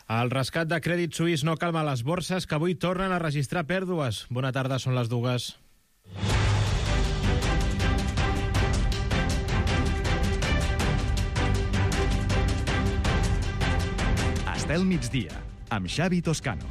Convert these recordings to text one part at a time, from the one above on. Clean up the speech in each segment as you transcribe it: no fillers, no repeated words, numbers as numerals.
El rescat de Crèdit Suís no calma les borses, que avui tornen a registrar pèrdues. Bona tarda, són les dues. Estel migdia, amb Xavi Toscano.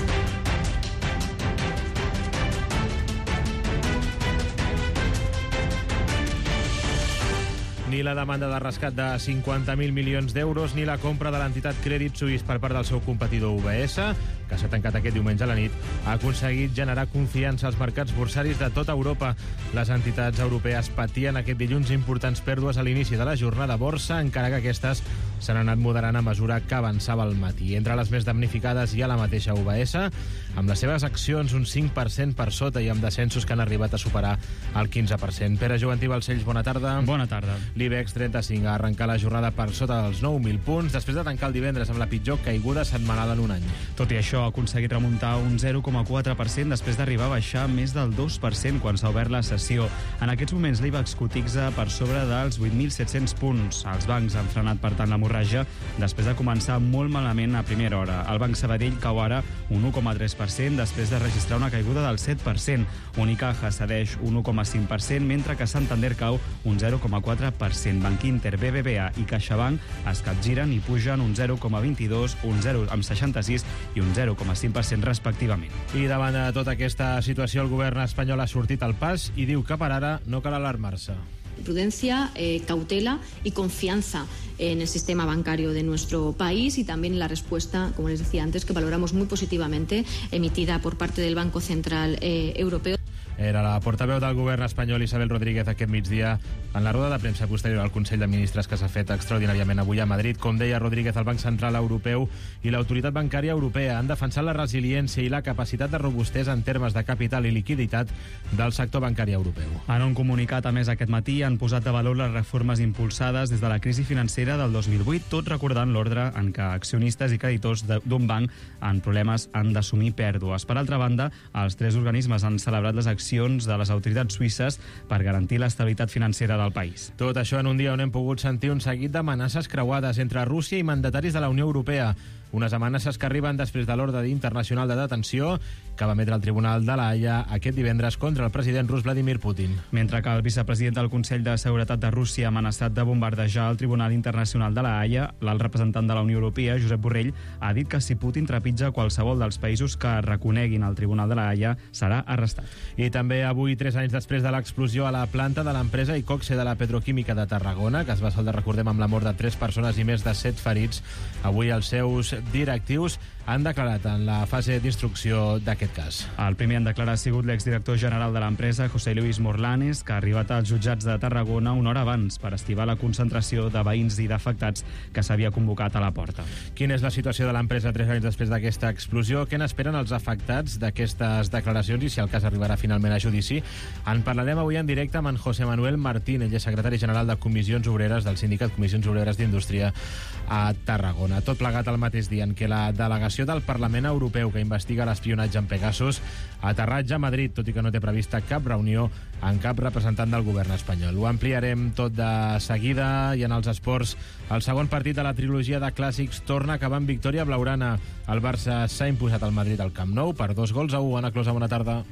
Ni la demanda de rescat de 50.000 milions d'euros ni la compra de l'entitat Crèdit Suís per part del seu competidor UBS, que s'ha tancat aquest diumenge a la nit, ha aconseguit generar confiança als mercats borsaris de tota Europa. Les entitats europees patien aquest dilluns importants pèrdues a l'inici de la jornada borsa, encara que aquestes s'han anat moderant a mesura que avançava el matí. Entre les més damnificades hi ha la mateixa UBS, amb les seves accions un 5% per sota i amb descensos que han arribat a superar el 15%. Pere Joventí Balcells, bona tarda. Bona tarda. L'IBEX 35 ha arrencat la jornada per sota dels 9.000 punts, després de tancar el divendres amb la pitjor caiguda setmanal en un any. Tot i això, ha aconseguit remuntar un 0,4% després d'arribar a baixar més del 2% quan s'ha obert la sessió. En aquests moments l'IBEX cotiza per sobre dels 8.700 punts. Els bancs han frenat, per tant, l'hemorràgia després de començar molt malament a primera hora. El Banc Sabadell cau ara un 1,3% després de registrar una caiguda del 7%. Unicaja cedeix un 1,5%, mentre que Santander cau un 0,4%. Bankinter, BBVA i CaixaBank es capgiren i pugen un 0,22%, un 0,66% i un 0,5% respectivament. I davant de tota aquesta situació, el govern espanyol ha sortit al pas i diu que per ara no cal alarmar-se. Prudencia, cautela y confianza en el sistema bancario de nuestro país y también la respuesta, como les decía antes, que valoramos muy positivamente, emitida por parte del Banco Central Europeo. Era la portaveu del govern espanyol, Isabel Rodríguez, aquest migdia en la roda de premsa posterior al Consell de Ministres que s'ha fet extraordinàriament avui a Madrid. Com deia Rodríguez, el Banc Central Europeu i l'Autoritat Bancària Europea han defensat la resiliència i la capacitat de robustesa en termes de capital i liquiditat del sector bancari europeu. En un comunicat, a més, aquest matí han posat de valor les reformes impulsades des de la crisi financera del 2008, tot recordant l'ordre en què accionistes i creditors d'un banc en problemes han d'assumir pèrdues. Per altra banda, els tres organismes han celebrat les accions de les autoritats suïsses per garantir l'estabilitat financera del país. Tot això en un dia on hem pogut sentir un seguit d'amenaces creuades entre Rússia i mandataris de la Unió Europea. Unes amenaces que arriben després de l'ordre internacional de detenció que va emetre el Tribunal de la Haia aquest divendres contra el president rus Vladimir Putin. Mentre que el vicepresident del Consell de Seguretat de Rússia ha amenaçat de bombardejar el Tribunal Internacional de la Haia, l'alt representant de la Unió Europea, Josep Borrell, ha dit que si Putin trepitja qualsevol dels països que reconeguin el Tribunal de la Haia serà arrestat. I també avui, 3 anys després de l'explosió a la planta de l'empresa Icoxe de la petroquímica de Tarragona, que es va saldar, recordem, amb la mort de 3 persones i més de 7 ferits, avui els seus directius han declarat en la fase d'instrucció d'aquest cas. El primer en declarar ha sigut l'exdirector general de l'empresa, José Luis Morlanes, que ha arribat als jutjats de Tarragona una hora abans per estivar la concentració de veïns i d'afectats que s'havia convocat a la porta. Quina és la situació de l'empresa 3 anys després d'aquesta explosió? Què n'esperen els afectats d'aquestes declaracions i si el cas arribarà finalment a judici? En parlarem avui en directe amb en José Manuel Martín, ell és secretari general de Comissions Obreres del Sindicat Comissions Obreres d'Indústria a Tarragona. Tot plegat el mateix dia en què la delegació del Parlament Europeu que investiga l'espionatge en Pegasus aterratja a Madrid, tot i que no té prevista cap reunió amb cap representant del govern espanyol. Ho ampliarem tot de seguida i en els esports. El segon partit de la trilogia de clàssics torna a acabar en victòria blaugrana. El Barça s'ha imposat al Madrid al Camp Nou per 2-1. Ana Closa, bona tarda.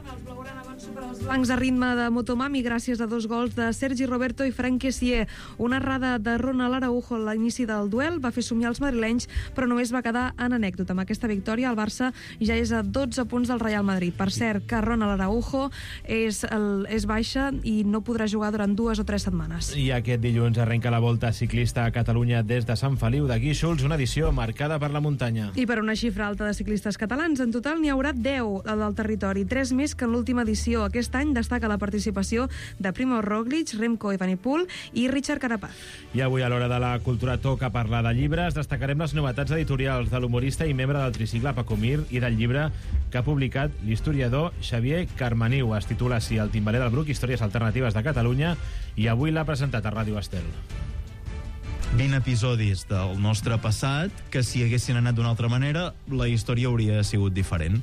Els blancs a ritme de Motomami gràcies a 2 gols de Sergi Roberto i Frank Kessié. Una errada de Ronald Araujo a l'inici del duel va fer somiar els madrilenys, però només va quedar en anècdota. Amb aquesta victòria el Barça ja és a 12 punts del Real Madrid. Per cert, que Ronald Araujo és baixa i no podrà jugar durant 2 o 3 setmanes. I aquest dilluns arrenca la Volta Ciclista a Catalunya des de Sant Feliu de Guíxols, una edició marcada per la muntanya. I per una xifra alta de ciclistes catalans, en total n'hi haurà 10 del territori, 3 més que en l'última edició. Aquest any destaca la participació de Primož Roglič, Remco Evenepoel i Richard Carapaz. I avui, a l'hora de la cultura, toca parlar de llibres. Destacarem les novetats editorials de l'humorista i membre del tricicle Paco Mir i del llibre que ha publicat l'historiador Xavier Carmaniu. Es titula així El timbaler del Bruc, històries alternatives de Catalunya, i avui l'ha presentat a Ràdio Estel. 20 episodis del nostre passat que, si haguessin anat d'una altra manera, la història hauria sigut diferent.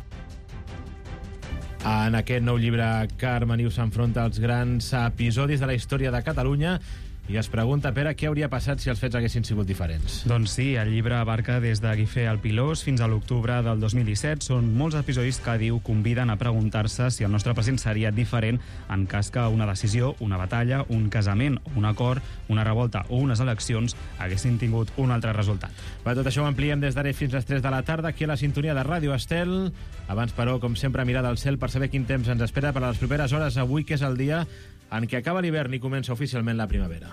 En aquest nou llibre, Carmaniu s'enfronta als grans episodis de la història de Catalunya I es pregunta, Pere, què hauria passat si els fets haguessin sigut diferents. Doncs sí, el llibre abarca des de Guifré al Pilós fins a l'octubre del 2017. Són molts episodis que, diu, conviden a preguntar-se si el nostre present seria diferent en cas que una decisió, una batalla, un casament, un acord, una revolta o unes eleccions haguessin tingut un altre resultat. Va, tot això ho ampliem des d'ara fins a les 3 de la tarda aquí a la sintonia de Ràdio Estel. Abans, però, com sempre, mirar del cel per saber quin temps ens espera per a les properes hores avui, que és el dia en què acaba l'hivern i comença oficialment la primavera.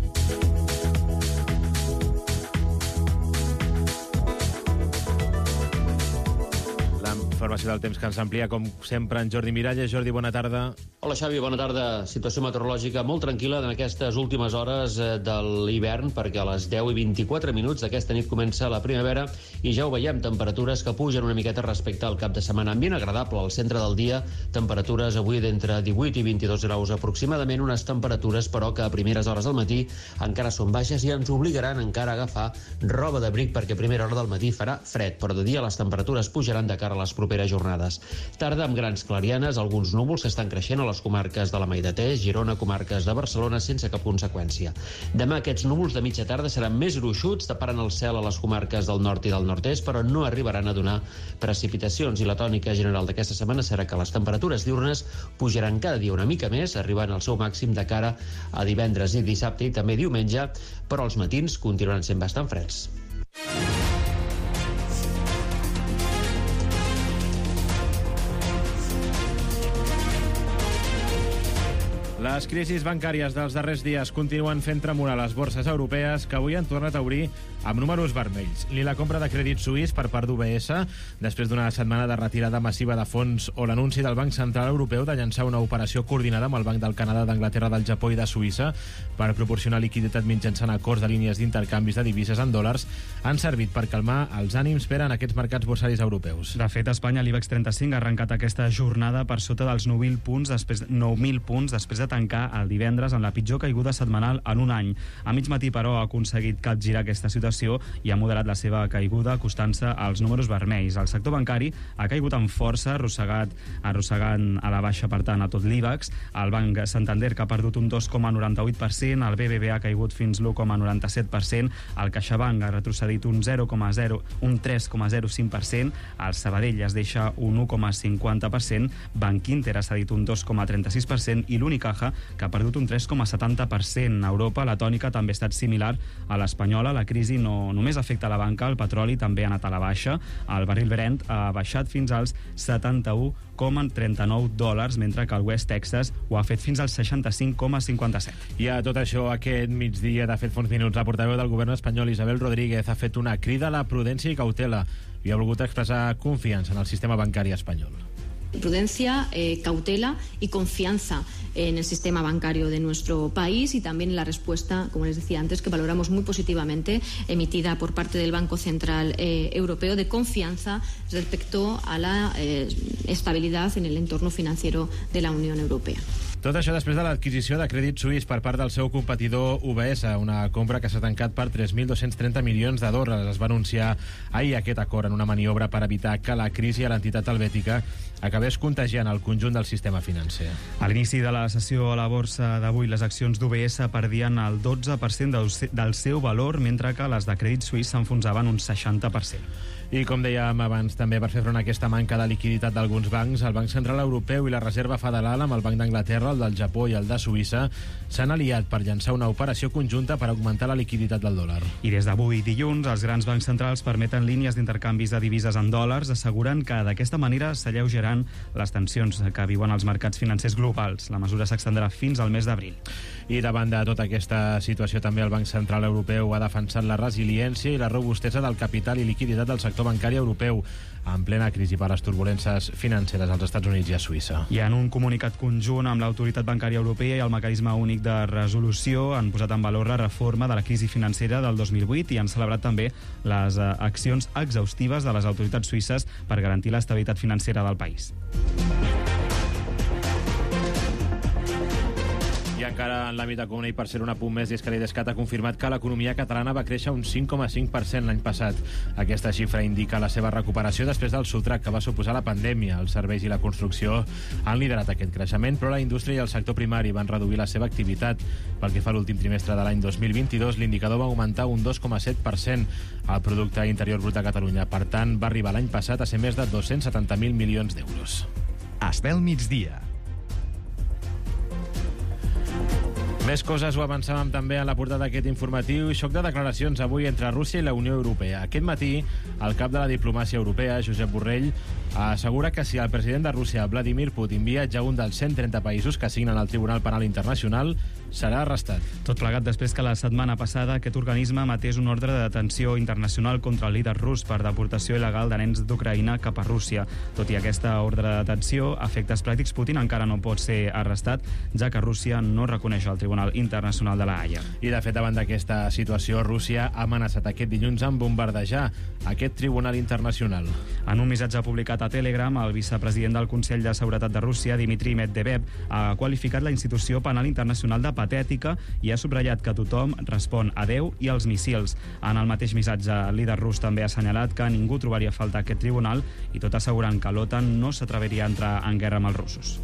La informació del temps que ens amplia, com sempre, en Jordi Miralles. Jordi, bona tarda. Hola, Xavi, bona tarda. Situació meteorològica molt tranquil·la en aquestes últimes hores de l'hivern, perquè a les 10 i 24 minuts d'aquesta nit comença la primavera i ja ho veiem, temperatures que pugen una miqueta respecte al cap de setmana. Ambient agradable al centre del dia, temperatures avui d'entre 18 i 22 graus aproximadament, unes temperatures, però, que a primeres hores del matí encara són baixes i ens obligaran encara a agafar roba d'abric, perquè a primera hora del matí farà fred, però de dia les temperatures pujaran de cara a les properes jornades. Tarda amb grans clarianes, alguns núvols que estan creixent a les comarques de la Maidatès, Girona, comarques de Barcelona, sense cap conseqüència. Demà aquests núvols de mitja tarda seran més gruixuts, taparan el cel a les comarques del nord i del nord-est, però no arribaran a donar precipitacions, i la tònica general d'aquesta setmana serà que les temperatures diurnes pujaran cada dia una mica més, arribant al seu màxim de cara a divendres i dissabte i també diumenge, però els matins continuaran sent bastant freds. Les crisis bancàries dels darrers dies continuen fent tremolar les borses europees, que avui han tornat a obrir amb números vermells. Ni la compra de crèdit suís per part d'UBS, després d'una setmana de retirada massiva de fons, o l'anunci del Banc Central Europeu de llançar una operació coordinada amb el Banc del Canadà, d'Anglaterra, del Japó i de Suïssa per proporcionar liquiditat mitjançant acords de línies d'intercanvis de divises en dòlars, han servit per calmar els ànims en aquests mercats borsaris europeus. De fet, a Espanya l'IBEX 35 ha arrencat aquesta jornada per sota dels 9.000 punts després de tancar el divendres en la pitjor caiguda setmanal en un any. A mig matí, però, ha aconseguit capgirar aquesta situació i ha moderat la seva caiguda, acostant-se als números vermells. El sector bancari ha caigut amb força, arrossegant a la baixa, per tant, a tot l'IBEX. El Banc Santander, que ha perdut un 2,98%, el BBVA ha caigut fins l'1,97%, el CaixaBank ha retrocedit un 3,05%, el Sabadell es deixa un 1,50%, Bankinter ha cedit un 2,36% i l'Unicaja, que ha perdut un 3,70%. A Europa, la tònica també ha estat similar a l'espanyola. La crisi no només afecta la banca, el petroli també ha anat a la baixa. El barril Brent ha baixat fins als $71,39, mentre que el West Texas ho ha fet fins als 65,57. I a tot això, aquest migdia, de fet, fa uns minuts, la portaveu del govern espanyol, Isabel Rodríguez, ha fet una crida a la prudència i cautela i ha volgut expressar confiança en el sistema bancari espanyol. Prudencia, cautela y confianza en el sistema bancario de nuestro país y también la respuesta, como les decía antes, que valoramos muy positivamente, emitida por parte del Banco Central Europeo, de confianza respecto a la estabilidad en el entorno financiero de la Unión Europea. Tot això després de l'adquisició de crèdit suís per part del seu competidor UBS, una compra que s'ha tancat per 3.230 milions de dòlars. Es va anunciar ahir aquest acord en una maniobra per evitar que la crisi a l'entitat helvètica acabés contagiant el conjunt del sistema financer. A l'inici de la sessió a la borsa d'avui, les accions d'UBS perdien el 12% del seu valor, mentre que les de crèdit suís s'enfonsaven un 60%. I com dèiem abans, també per fer front a aquesta manca de liquiditat d'alguns bancs, el Banc Central Europeu i la Reserva Federal, amb el Banc d'Anglaterra, el del Japó i el de Suïssa, s'han aliat per llançar una operació conjunta per augmentar la liquiditat del dòlar. I des d'avui, dilluns, els grans bancs centrals permeten línies d'intercanvis de divises en dòlars, assegurant que d'aquesta manera s'alleugeran les tensions que viuen els mercats financers globals. La mesura s'extendrà fins al mes d'abril. I davant de tota aquesta situació, també el Banc Central Europeu ha defensat la resiliència i la robustesa del capital i liquiditat del sector bancari europeu en plena crisi per les turbulències financeres als Estats Units i a Suïssa. I en un comunicat conjunt amb l'Autoritat Bancària Europea i el Mecanisme Únic de Resolució han posat en valor la reforma de la crisi financera del 2008 i han celebrat també les accions exhaustives de les autoritats suïsses per garantir l'estabilitat financera del país. I encara en l'àmbit econòmic, per ser un apunt més, és que l'Idescat ha confirmat que l'economia catalana va créixer un 5,5% l'any passat. Aquesta xifra indica la seva recuperació després del sotrac que va suposar la pandèmia. Els serveis i la construcció han liderat aquest creixement, però la indústria i el sector primari van reduir la seva activitat. Pel que fa a l'últim trimestre de l'any 2022, l'indicador va augmentar un 2,7% al Producte Interior Brut de Catalunya. Per tant, va arribar l'any passat a ser més de 270.000 milions d'euros. Estel migdia. Més coses ho avançàvem també a la portada d'aquest informatiu. Xoc de declaracions avui entre Rússia i la Unió Europea. Aquest matí, el cap de la diplomàcia europea, Josep Borrell, assegura que si el president de Rússia, Vladimir Putin, viatja a un dels 130 països que signen el Tribunal Penal Internacional, serà arrestat. Tot plegat després que la setmana passada aquest organisme matés un ordre de detenció internacional contra el líder rus per deportació il·legal de nens d'Ucraïna cap a Rússia. Tot i aquesta ordre de detenció, a efectes pràctics, Putin encara no pot ser arrestat, ja que Rússia no reconeix el Tribunal Internacional de la Haia. I, de fet, davant d'aquesta situació, Rússia ha amenaçat aquest dilluns amb bombardejar aquest Tribunal Internacional. En un missatge publicat a Telegram, el vicepresident del Consell de Seguretat de Rússia, Dmitry Medvedev, ha qualificat la institució penal internacional de patètica i ha subratllat que tothom respon a Déu i als missils. En el mateix missatge, el líder rus també ha assenyalat que ningú trobaria a faltar aquest tribunal i tot assegurant que l'OTAN no s'atreviria a entrar en guerra amb els russos.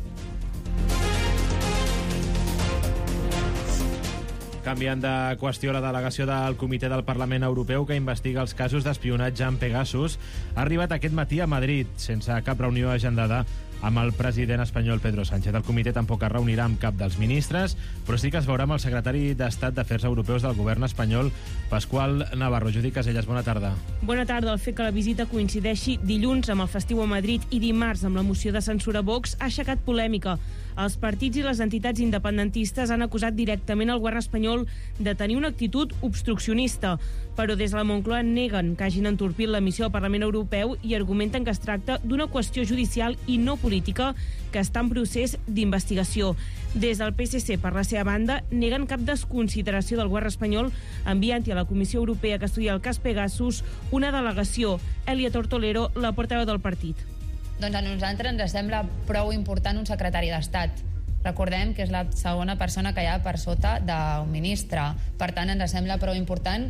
Canviant de qüestió, la delegació del Comitè del Parlament Europeu que investiga els casos d'espionatge en Pegasus ha arribat aquest matí a Madrid, sense cap reunió agendada amb el president espanyol Pedro Sánchez. El comitè tampoc es reunirà amb cap dels ministres, però sí que es veurà amb el secretari d'Estat d'Afers Europeus del govern espanyol, Pasqual Navarro. Judit Casellas, bona tarda. Bona tarda. El fet que la visita coincideixi dilluns amb el festiu a Madrid i dimarts amb la moció de censura a Vox ha aixecat polèmica. Els partits i les entitats independentistes han acusat directament el govern espanyol de tenir una actitud obstruccionista, però des de la Moncloa neguen que hagin entorpit la missió al Parlament Europeu i argumenten que es tracta d'una qüestió judicial i no política que està en procés d'investigació. Des del PSC, per la seva banda, neguen cap desconsideració del govern espanyol enviant-hi a la Comissió Europea que estudia el cas Pegasus una delegació. Elia Tortolero, la portaveu del partit. Doncs a nosaltres ens sembla prou important un secretari d'Estat. Recordem que és la segona persona que hi ha per sota d'un ministre. Per tant, ens sembla prou important.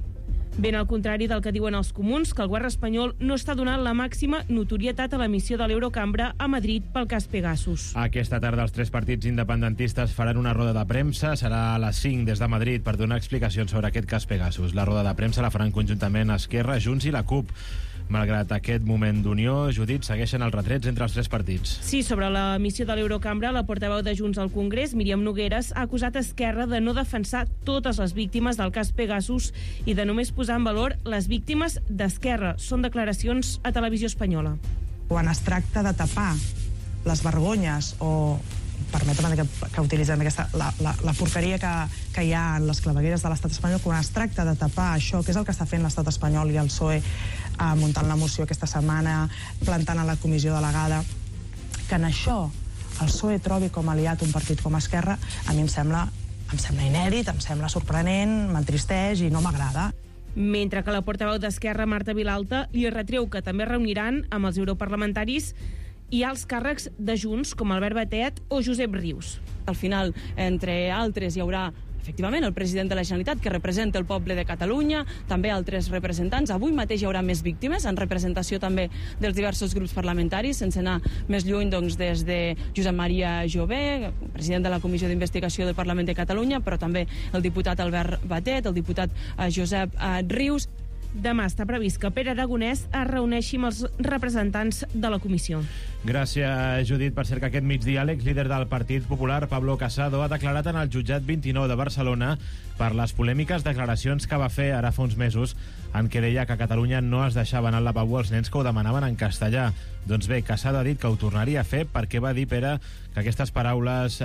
Ben al contrari del que diuen els comuns, que el govern espanyol no està donant la màxima notorietat a la missió de l'Eurocambra a Madrid pel cas Pegasus. Aquesta tarda els tres partits independentistes faran una roda de premsa. Serà a les 5 des de Madrid per donar explicacions sobre aquest cas Pegasus. La roda de premsa la faran conjuntament Esquerra, Junts i la CUP. Malgrat aquest moment d'unió, Judit, segueixen els retrets entre els tres partits. Sí, sobre la missió de l'Eurocambra, la portaveu de Junts al Congrés, Míriam Nogueres, ha acusat Esquerra de no defensar totes les víctimes del cas Pegasus i de només posar en valor les víctimes d'Esquerra. Són declaracions a Televisió Espanyola. Quan es tracta de tapar les vergonyes o permetre que utilitzem la porqueria que hi ha en les clavegueres de l'estat espanyol, quan es tracta de tapar això, que és el que està fent l'estat espanyol i el PSOE muntant la moció aquesta setmana, plantant a la comissió delegada, que en això el PSOE trobi com aliat un partit com Esquerra, a mi em sembla inèdit, em sembla sorprenent, m'entristeix i no m'agrada. Mentre que la portaveu d'Esquerra, Marta Vilalta, li retreu que també reuniran amb els europarlamentaris i alts càrrecs de Junts, com Albert Batet o Josep Rius. Al final, entre altres, hi haurà efectivament el president de la Generalitat, que representa el poble de Catalunya, també altres representants. Avui mateix hi haurà més víctimes, en representació també dels diversos grups parlamentaris, sense anar més lluny, doncs, des de Josep Maria Jové, president de la Comissió d'Investigació del Parlament de Catalunya, però també el diputat Albert Batet, el diputat Josep Rius. Demà està previst que Pere Aragonès es reuneixi amb els representants de la comissió. Gràcies, Judit. Per cert, que aquest migdia l'exlíder del Partit Popular, Pablo Casado, ha declarat en el jutjat 29 de Barcelona per les polèmiques declaracions que va fer ara fa uns mesos en què deia que a Catalunya no es deixava anar al lavabo els nens que ho demanaven en castellà. Doncs bé, Casado ha dit que ho tornaria a fer perquè va dir, Pere, que aquestes paraules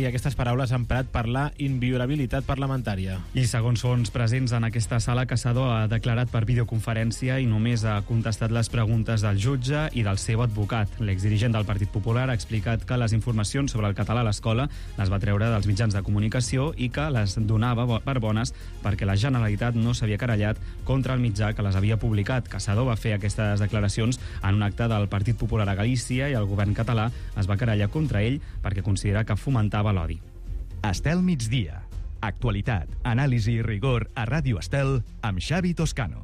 emprat per la inviolabilitat parlamentària. I segons fons presents en aquesta sala, Casado ha declarat per videoconferència i només ha contestat les preguntes del jutge i del seu advocat. L'exdirigent del Partit Popular ha explicat que les informacions sobre el català a l'escola les va treure dels mitjans de comunicació i que les donava per bones perquè la Generalitat no s'havia querellat contra el mitjà que les havia publicat. Casado va fer aquestes declaracions en un acte del Partit Popular a Galícia i el govern català es va querellar contra ell perquè considera que fomentava l'odi. Estel migdia. Actualitat, anàlisi i rigor a Ràdio Estel amb Xavi Toscano.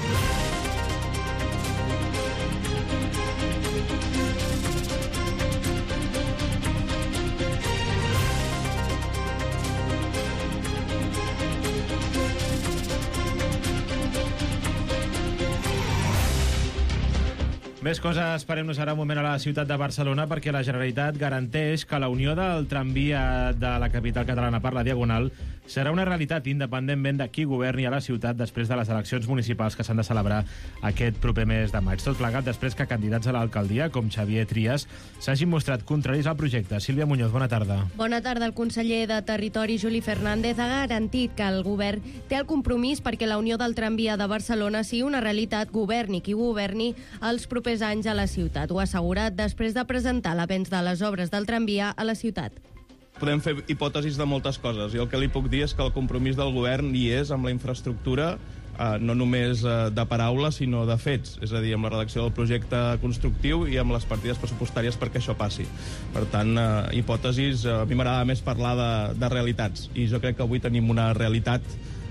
Més coses, parem-nos ara un moment a la ciutat de Barcelona perquè la Generalitat garanteix que la unió del tramvia de la capital catalana per la Diagonal serà una realitat independentment de qui governi a la ciutat després de les eleccions municipals que s'han de celebrar aquest proper mes de maig. Tot plegat després que candidats a l'alcaldia, com Xavier Trias, s'hagin mostrat contraris al projecte. Sílvia Muñoz, bona tarda. Bona tarda. El conseller de Territori, Juli Fernández, ha garantit que el govern té el compromís perquè la unió del tramvia de Barcelona sigui una realitat, governi qui governi els propers anys a la ciutat. Ho ha assegurat després de presentar l'avenç de les obres del tramvia a la ciutat. Podem fer hipòtesis de moltes coses. Jo el que li puc dir és que el compromís del govern hi és amb la infraestructura, no només de paraules, sinó de fets. És a dir, amb la redacció del projecte constructiu i amb les partides pressupostàries perquè això passi. Per tant, hipòtesis, a mi m'agrada més parlar de realitats. I jo crec que avui tenim una realitat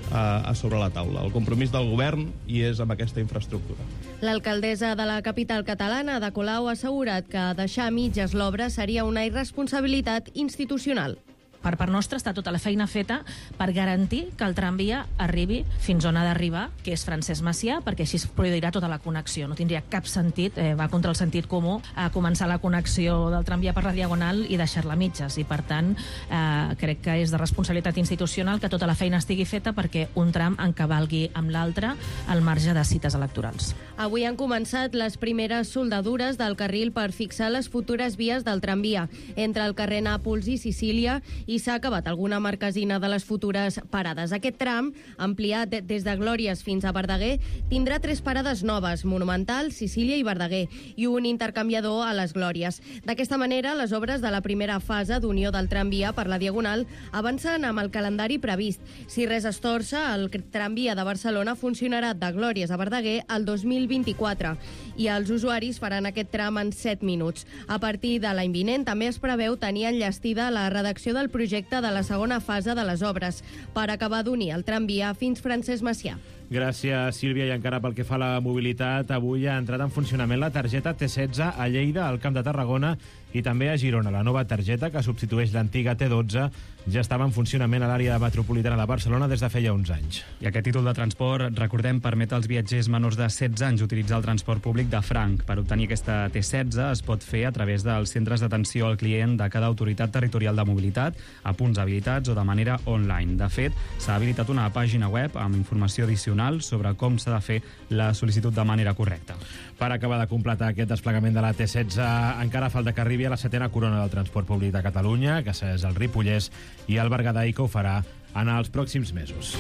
a sobre la taula. El compromís del govern hi és amb aquesta infraestructura. L'alcaldessa de la capital catalana, Ada Colau, ha assegurat que deixar a mitges l'obra seria una irresponsabilitat institucional. Per part nostra està tota la feina feta per garantir que el tramvia arribi fins on ha d'arribar, que és Francesc Macià, perquè així es produirà tota la connexió. No tindria cap sentit, va contra el sentit comú, començar la connexió del tramvia per la Diagonal i deixar-la a mitges. I, per tant, crec que és de responsabilitat institucional que tota la feina estigui feta perquè un tram encavalgui amb l'altre al marge de cites electorals. Avui han començat les primeres soldadures del carril per fixar les futures vies del tramvia entre el carrer Nàpols i Sicília i s'ha acabat alguna marquesina de les futures parades. Aquest tram, ampliat des de Glòries fins a Verdaguer, tindrà 3 parades noves, Monumental, Sicília i Verdaguer, i un intercanviador a les Glòries. D'aquesta manera, les obres de la primera fase d'unió del tramvia per la Diagonal avancen amb el calendari previst. Si res es torça, el tramvia de Barcelona funcionarà de Glòries a Verdaguer el 2024 i els usuaris faran aquest tram en 7 minuts. A partir de l'any vinent també es preveu tenir enllestida la redacció del projecte de la segona fase de les obres per acabar d'unir el tramvia fins Francesc Macià. Gràcies, Sílvia. I encara pel que fa a la mobilitat, avui ha entrat en funcionament la targeta T16 a Lleida, al Camp de Tarragona i també a Girona. La nova targeta, que substitueix l'antiga T12, ja estava en funcionament a l'àrea metropolitana de Barcelona des de feia uns anys. I aquest títol de transport, recordem, permet als viatgers menors de 16 anys utilitzar el transport públic de franc. Per obtenir aquesta T16 es pot fer a través dels centres d'atenció al client de cada autoritat territorial de mobilitat, a punts habilitats o de manera online. De fet, s'ha habilitat una pàgina web amb informació addicional sobre com s'ha de fer la sol·licitud de manera correcta. Per acabar de completar aquest desplegament de la T16, encara falta que arribi a la 7ª corona del transport públic de Catalunya, que és el Ripollès i el Berguedà, i que ho farà en els pròxims mesos.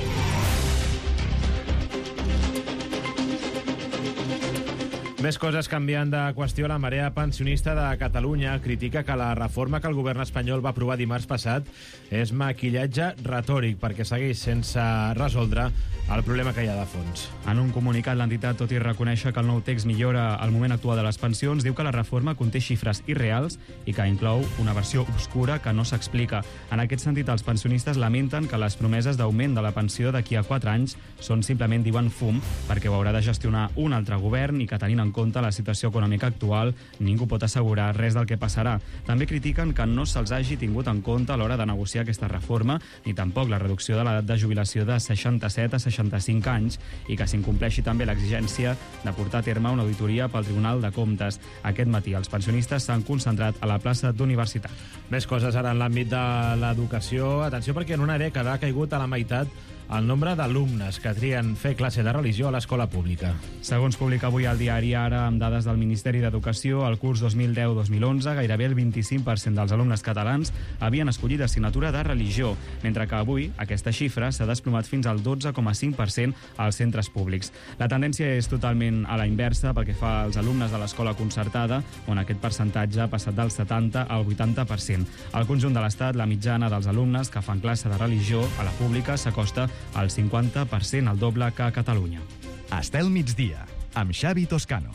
Més coses. Canviant de qüestió, la Marea Pensionista de Catalunya critica que la reforma que el govern espanyol va aprovar dimarts passat és maquillatge retòric perquè segueix sense resoldre el problema que hi ha de fons. En un comunicat, l'entitat, tot i reconèixer que el nou text millora el moment actual de les pensions, diu que la reforma conté xifres irreals i que inclou una versió obscura que no s'explica. En aquest sentit, els pensionistes lamenten que les promeses d'augment de la pensió d'aquí a 4 anys són simplement, diuen, fum, perquè ho haurà de gestionar un altre govern i que, tenint en compte la situació econòmica actual, ningú pot assegurar res del que passarà. També critiquen que no se'ls hagi tingut en compte a l'hora de negociar aquesta reforma, ni tampoc la reducció de l'edat de jubilació de 67 a 65 anys i que s'incompleixi també l'exigència de portar a terme una auditoria pel Tribunal de Comptes. Aquest matí els pensionistes s'han concentrat a la plaça d'Universitat. Més coses ara en l'àmbit de l'educació. Atenció, perquè en una dècada ha caigut a la meitat el nombre d'alumnes que trien fer classe de religió a l'escola pública. Segons publica avui el diari Ara, amb dades del Ministeri d'Educació, al curs 2010-2011, gairebé el 25% dels alumnes catalans havien escollit assignatura de religió, mentre que avui aquesta xifra s'ha desplomat fins al 12,5% als centres públics. La tendència és totalment a la inversa pel que fa als alumnes de l'escola concertada, on aquest percentatge ha passat del 70 al 80%. Al conjunt de l'Estat, la mitjana dels alumnes que fan classe de religió a la pública s'acosta al 50%, el doble que a Catalunya. Estel migdia, amb Xavi Toscano.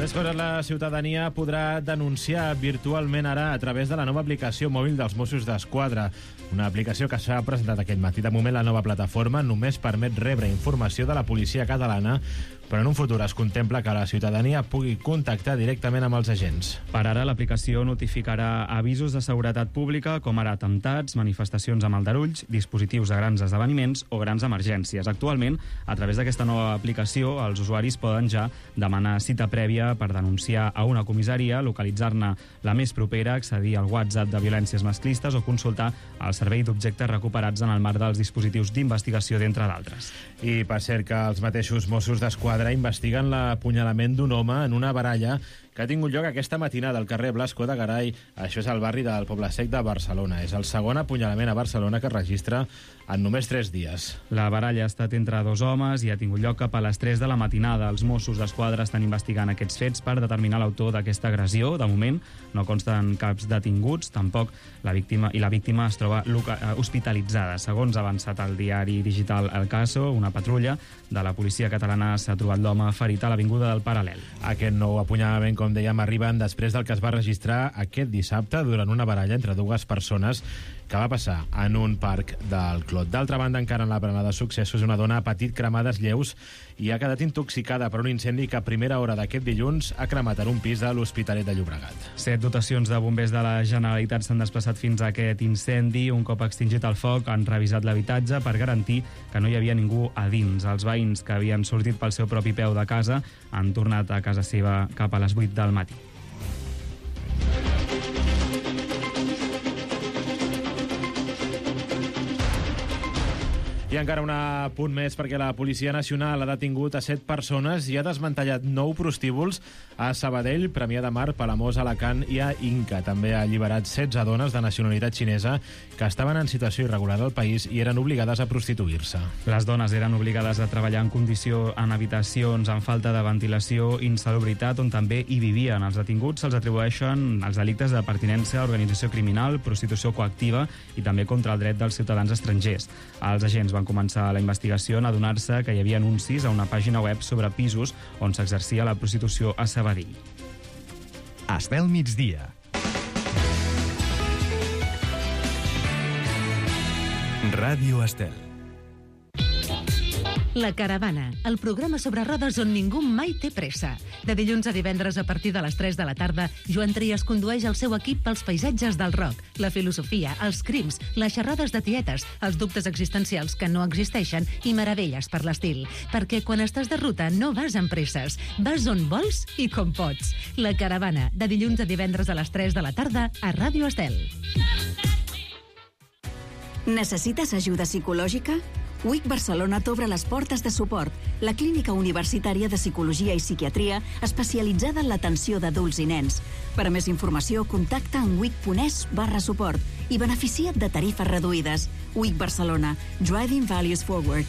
Més coses, la ciutadania podrà denunciar virtualment ara a través de la nova aplicació mòbil dels Mossos d'Esquadra. Una aplicació que s'ha presentat aquest matí. De moment, la nova plataforma només permet rebre informació de la policia catalana, però en un futur es contempla que la ciutadania pugui contactar directament amb els agents. Per ara, l'aplicació notificarà avisos de seguretat pública, com ara atemptats, manifestacions amb aldarulls, dispositius de grans esdeveniments o grans emergències. Actualment, a través d'aquesta nova aplicació, els usuaris poden ja demanar cita prèvia per denunciar a una comissaria, localitzar-ne la més propera, accedir al WhatsApp de violències masclistes o consultar el servei d'objectes recuperats en el marc dels dispositius d'investigació, d'entre d'altres. I per cert que els mateixos Mossos d'Esquadra investiguen l'apunyalament d'un home en una baralla que ha tingut lloc aquesta matinada al carrer Blasco de Garay. Això és al barri del Poble Sec de Barcelona. És el segon apunyalament a Barcelona que es registra en només 3 dies. La baralla ha estat entre 2 homes i ha tingut lloc cap a les 3 de la matinada. Els Mossos d'Esquadra estan investigant aquests fets per determinar l'autor d'aquesta agressió. De moment no consten caps detinguts, tampoc la víctima es troba hospitalitzada. Segons ha avançat el diari digital El Caso, una patrulla de la policia catalana s'ha trobat l'home ferit a l'avinguda del Paral·lel. Aquest nou apunyalament, com dèiem, arriben després del que es va registrar aquest dissabte durant una baralla entre 2 persones que va passar en un parc del Clot. D'altra banda, encara en la plana de successos, una dona ha patit cremades lleus i ha quedat intoxicada per un incendi que a primera hora d'aquest dilluns ha cremat en un pis de l'Hospitalet de Llobregat. 7 dotacions de bombers de la Generalitat s'han desplaçat fins a aquest incendi. Un cop extingit el foc, han revisat l'habitatge per garantir que no hi havia ningú a dins. Els veïns que havien sortit pel seu propi peu de casa han tornat a casa seva cap a les 8 del matí. I encara un punt més, perquè la Policia Nacional ha detingut a 7 persones i ha desmantellat 9 prostíbuls a Sabadell, Premià de Mar, Palamós, Alacant i a Inca. També ha alliberat 16 dones de nacionalitat xinesa que estaven en situació irregular al país i eren obligades a prostituir-se. Les dones eren obligades a treballar en habitacions amb falta de ventilació, insalubritat, on també hi vivien. Els detinguts se'ls atribueixen els delictes de pertinença a organització criminal, prostitució coactiva i també contra el dret dels ciutadans estrangers. Els agents van començar la investigació en adonar-se que hi havia anuncis a una pàgina web sobre pisos on s'exercia la prostitució a Sabadell. Estel migdia. Ràdio Estel. La Caravana, el programa sobre rodes on ningú mai té pressa. De dilluns a divendres a partir de les 3 de la tarda, Joan Trias condueix el seu equip pels paisatges del rock, la filosofia, els crims, les xerrades de tietes, els dubtes existencials que no existeixen i meravelles per l'estil. Perquè quan estàs de ruta no vas amb presses, vas on vols i com pots. La Caravana, de dilluns a divendres a les 3 de la tarda a Ràdio Estel. Necessites ajuda psicològica? WIC Barcelona t'obre les portes de suport, la clínica universitària de psicologia i psiquiatria especialitzada en l'atenció d'adults i nens. Per a més informació, contacta en wic.es/suport i beneficia't de tarifes reduïdes. WIC Barcelona. Driving Values Forward.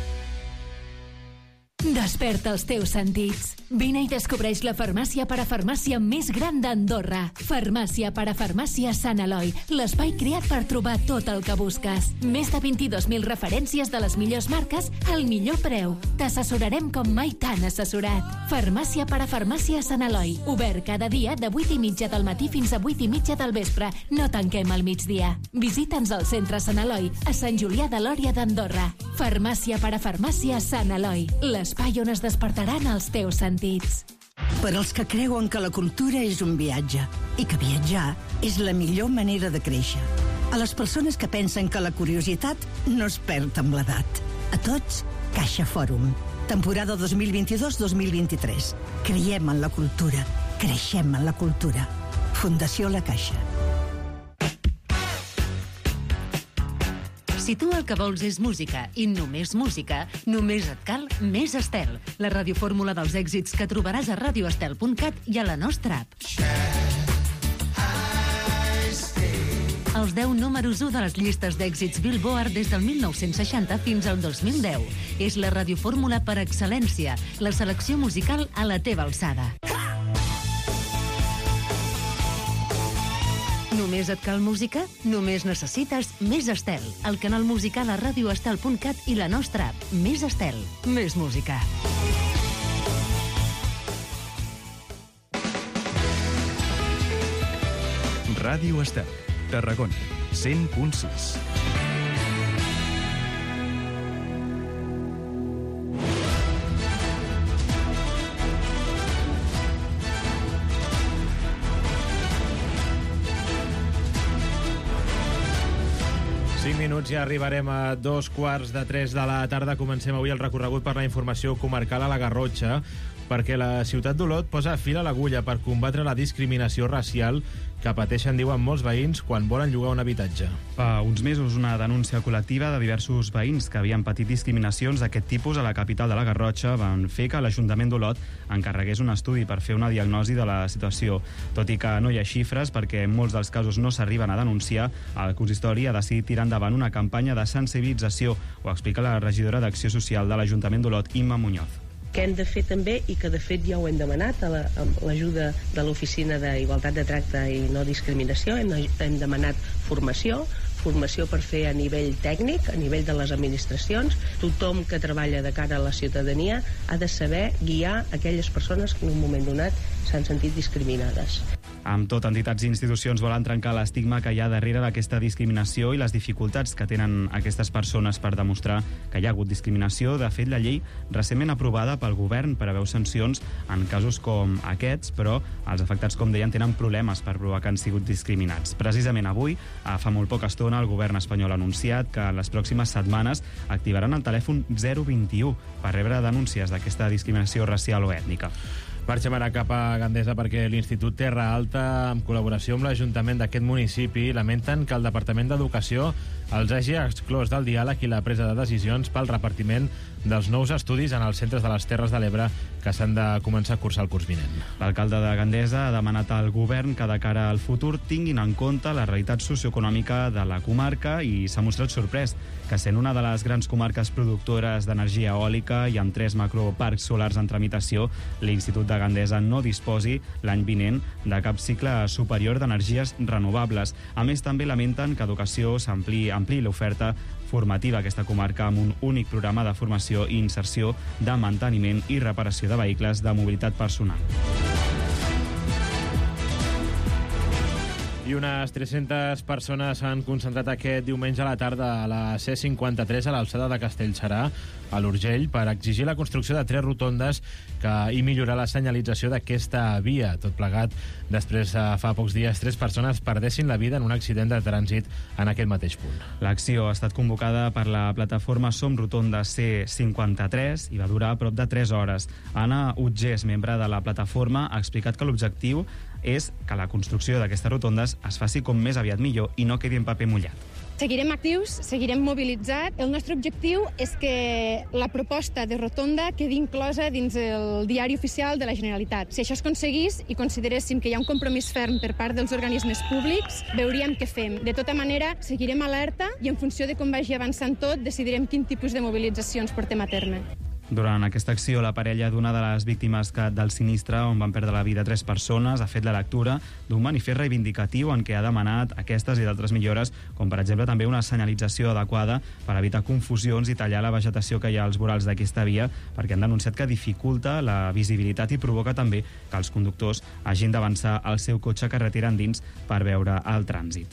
Desperta els teus sentits. Vine i descobreix la farmàcia parafarmàcia més gran d'Andorra. Farmàcia parafarmàcia Sant Eloi, l'espai creat per trobar tot el que busques. Més de 22.000 referències de les millors marques al millor preu. T'assessorarem com mai t'han assessorat. Farmàcia parafarmàcia Sant Eloi, obert cada dia de 8:30 del matí fins a 8:30 del vespre. No tanquem al migdia. Visita'ns al centre Sant Eloi, a Sant Julià de Lòria d'Andorra. Farmàcia parafarmàcia Sant Eloi, l'espai on es despertaran els teus sentits. Per als que creuen que la cultura és un viatge i que viatjar és la millor manera de créixer. A les persones que pensen que la curiositat no es perd amb l'edat. A tots, Caixa Fòrum. Temporada 2022-2023. Creiem en la cultura. Creixem en la cultura. Fundació La Caixa. Si tu el que vols és música i només música, només et cal Més Estel, la radiofórmula dels èxits que trobaràs a radioestel.cat i a la nostra app. Els 10 números 1 de les llistes d'èxits Billboard des del 1960 fins al 2010. És la radiofórmula per excel·lència, la selecció musical a la teva alçada. Només et cal música? Només necessites Més Estel, el canal musical a radioestel.cat i la nostra app. Més Estel, més música. Ràdio Estel, Tarragona, 100.6. Minuts, ja arribarem a 2:45 de la tarda. Comencem avui el recorregut per la informació comarcal a la Garrotxa, perquè la ciutat d'Olot posa fil a l'agulla per combatre la discriminació racial que pateixen, diuen, molts veïns quan volen llogar un habitatge. Fa uns mesos, una denúncia col·lectiva de diversos veïns que havien patit discriminacions d'aquest tipus a la capital de la Garrotxa van fer que l'Ajuntament d'Olot encarregués un estudi per fer una diagnosi de la situació. Tot i que no hi ha xifres, perquè en molts dels casos no s'arriben a denunciar, el consistori ha decidit tirar endavant una campanya de sensibilització, ho explica la regidora d'Acció Social de l'Ajuntament d'Olot, Imma Muñoz. Que hem de fer també, i que de fet ja ho hem demanat amb l'ajuda de l'Oficina d'Igualtat de Tracte i No Discriminació, hem demanat formació per fer a nivell tècnic, a nivell de les administracions. Tothom que treballa de cara a la ciutadania ha de saber guiar aquelles persones que en un moment donat s'han sentit discriminades. Amb tot, entitats i institucions volen trencar l'estigma que hi ha darrere d'aquesta discriminació i les dificultats que tenen aquestes persones per demostrar que hi ha hagut discriminació. De fet, la llei recentment aprovada pel govern preveu sancions en casos com aquests, però els afectats, com deien, tenen problemes per provar que han sigut discriminats. Precisament avui, fa molt poca estona, el govern espanyol ha anunciat que en les pròximes setmanes activaran el telèfon 021 per rebre denúncies d'aquesta discriminació racial o ètnica. Marxem ara cap a Gandesa perquè l'Institut Terra Alta, en col·laboració amb l'Ajuntament d'aquest municipi, lamenten que el Departament d'Educació els hagi exclòs del diàleg i la presa de decisions pel repartiment dels nous estudis en els centres de les Terres de l'Ebre que s'han de començar a cursar el curs vinent. L'alcalde de Gandesa ha demanat al govern que de cara al futur tinguin en compte la realitat socioeconòmica de la comarca i s'ha mostrat sorprès que, sent una de les grans comarques productores d'energia eòlica i amb 3 macroparcs solars en tramitació, l'Institut de Gandesa no disposi l'any vinent de cap cicle superior d'energies renovables. A més, també lamenten que Educació ampliï l'oferta formativa a aquesta comarca amb un únic programa de formació i inserció de manteniment i reparació de vehicles de mobilitat personal. I unes 300 persones s'han concentrat aquest diumenge a la tarda a la C53 a l'alçada de Castellserà, a l'Urgell, per exigir la construcció de 3 rotondes i millorar la senyalització d'aquesta via. Tot plegat, després, fa pocs dies, 3 persones perdessin la vida en un accident de trànsit en aquest mateix punt. L'acció ha estat convocada per la plataforma Som Rotonda C53 i va durar prop de 3 hores. Anna Utgés, membre de la plataforma, ha explicat que l'objectiu és que la construcció d'aquestes rotondes es faci com més aviat millor i no quedi en paper mullat. Seguirem actius, seguirem mobilitzats. El nostre objectiu és que la proposta de rotonda quedi inclosa dins el diari oficial de la Generalitat. Si això es aconseguís i consideréssim que hi ha un compromís ferm per part dels organismes públics, veuríem què fem. De tota manera, seguirem alerta i en funció de com vagi avançant tot, decidirem quin tipus de mobilitzacions portem a terme. Durant aquesta acció, la parella d'una de les víctimes del sinistre, on van perdre la vida 3 persones, ha fet la lectura d'un manifest reivindicatiu en què ha demanat aquestes i d'altres millores, com per exemple també una senyalització adequada per evitar confusions i tallar la vegetació que hi ha als vorals d'aquesta via, perquè han denunciat que dificulta la visibilitat i provoca també que els conductors hagin d'avançar el seu cotxe carretera endins per veure el trànsit.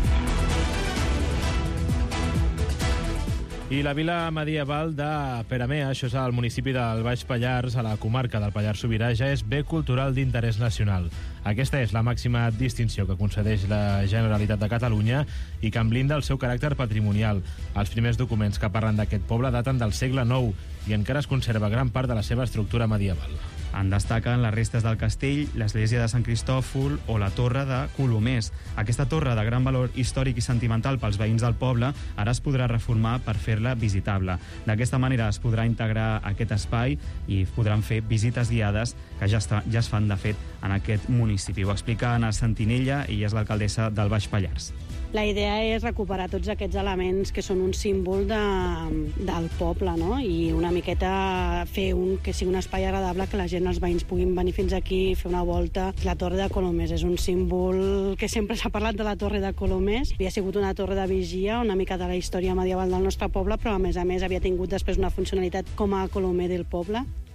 I la vila medieval de Peramea, això és al municipi del Baix Pallars, a la comarca del Pallars Sobirà, ja és bé cultural d'interès nacional. Aquesta és la màxima distinció que concedeix la Generalitat de Catalunya i que en blinda el seu caràcter patrimonial. Els primers documents que parlen d'aquest poble daten del segle IX i encara es conserva gran part de la seva estructura medieval. En destaquen les restes del castell, l'església de Sant Cristòfol o la torre de Colomers. Aquesta torre, de gran valor històric i sentimental pels veïns del poble, ara es podrà reformar per fer-la visitable. D'aquesta manera es podrà integrar aquest espai i podran fer visites guiades que ja es fan, de fet, en aquest municipi. Ho explica Anna Sentinella, i és l'alcaldessa del Baix Pallars. La idea és recuperar tots aquests elements que són un símbol del poble, no? I una miqueta fer que sigui un espai agradable, que la gent, els veïns, puguin venir fins aquí, fer una volta. La Torre de Colomers és un símbol que sempre s'ha parlat de la Torre de Colomers. Havia sigut una torre de vigia, una mica de la història medieval del nostre poble, però a més havia tingut després una funcionalitat com a colomer del poble.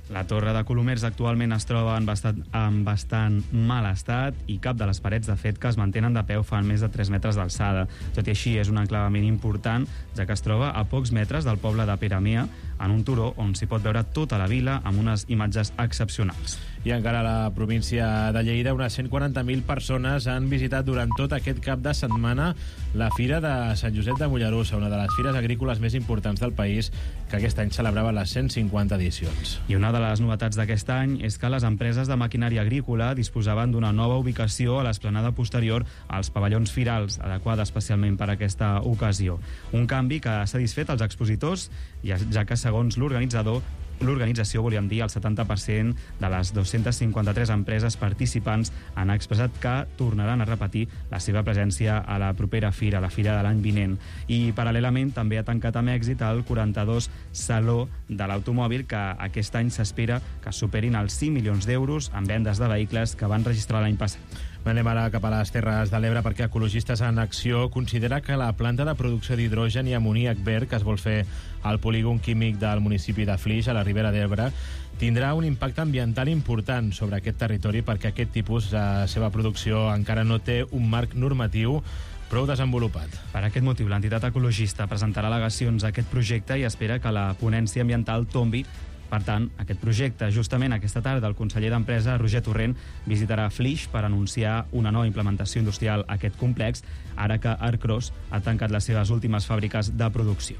La torre de Colomers actualment es troba en bastant mal estat i cap de les parets, de fet, que es mantenen de peu fan més de 3 metres d'alçada. Tot i així, és un enclavament important, ja que es troba a pocs metres del poble de Peramea, en un turó on s'hi pot veure tota la vila amb unes imatges excepcionals. I encara a la província de Lleida, unes 140.000 persones han visitat durant tot aquest cap de setmana la Fira de Sant Josep de Mollerussa, una de les fires agrícoles més importants del país, que aquest any celebrava les 150 edicions. I una de les novetats d'aquest any és que les empreses de maquinària agrícola disposaven d'una nova ubicació a l'esplanada posterior als pavellons firals, adequada especialment per a aquesta ocasió. Un canvi que ha satisfet els expositors, ja que segons l'organització, volíem dir, el 70% de les 253 empreses participants han expressat que tornaran a repetir la seva presència a la propera fira, la fira de l'any vinent. I, paral·lelament, també ha tancat amb èxit el 42 Saló de l'Automòbil, que aquest any s'espera que superin els 5 milions d'euros en vendes de vehicles que van registrar l'any passat. Anem ara cap a les Terres de l'Ebre, perquè Ecologistes en Acció considera que la planta de producció d'hidrogen i amoníac verd que es vol fer al polígon químic del municipi de Flix, a la Ribera d'Ebre, tindrà un impacte ambiental important sobre aquest territori, perquè aquest tipus de seva producció encara no té un marc normatiu prou desenvolupat. Per aquest motiu, l'entitat ecologista presentarà al·legacions a aquest projecte i espera que la ponència ambiental tombi. Per tant, aquest projecte, justament aquesta tarda, el conseller d'Empresa, Roger Torrent, visitarà Flix per anunciar una nova implementació industrial a aquest complex, ara que Arcros ha tancat les seves últimes fàbriques de producció.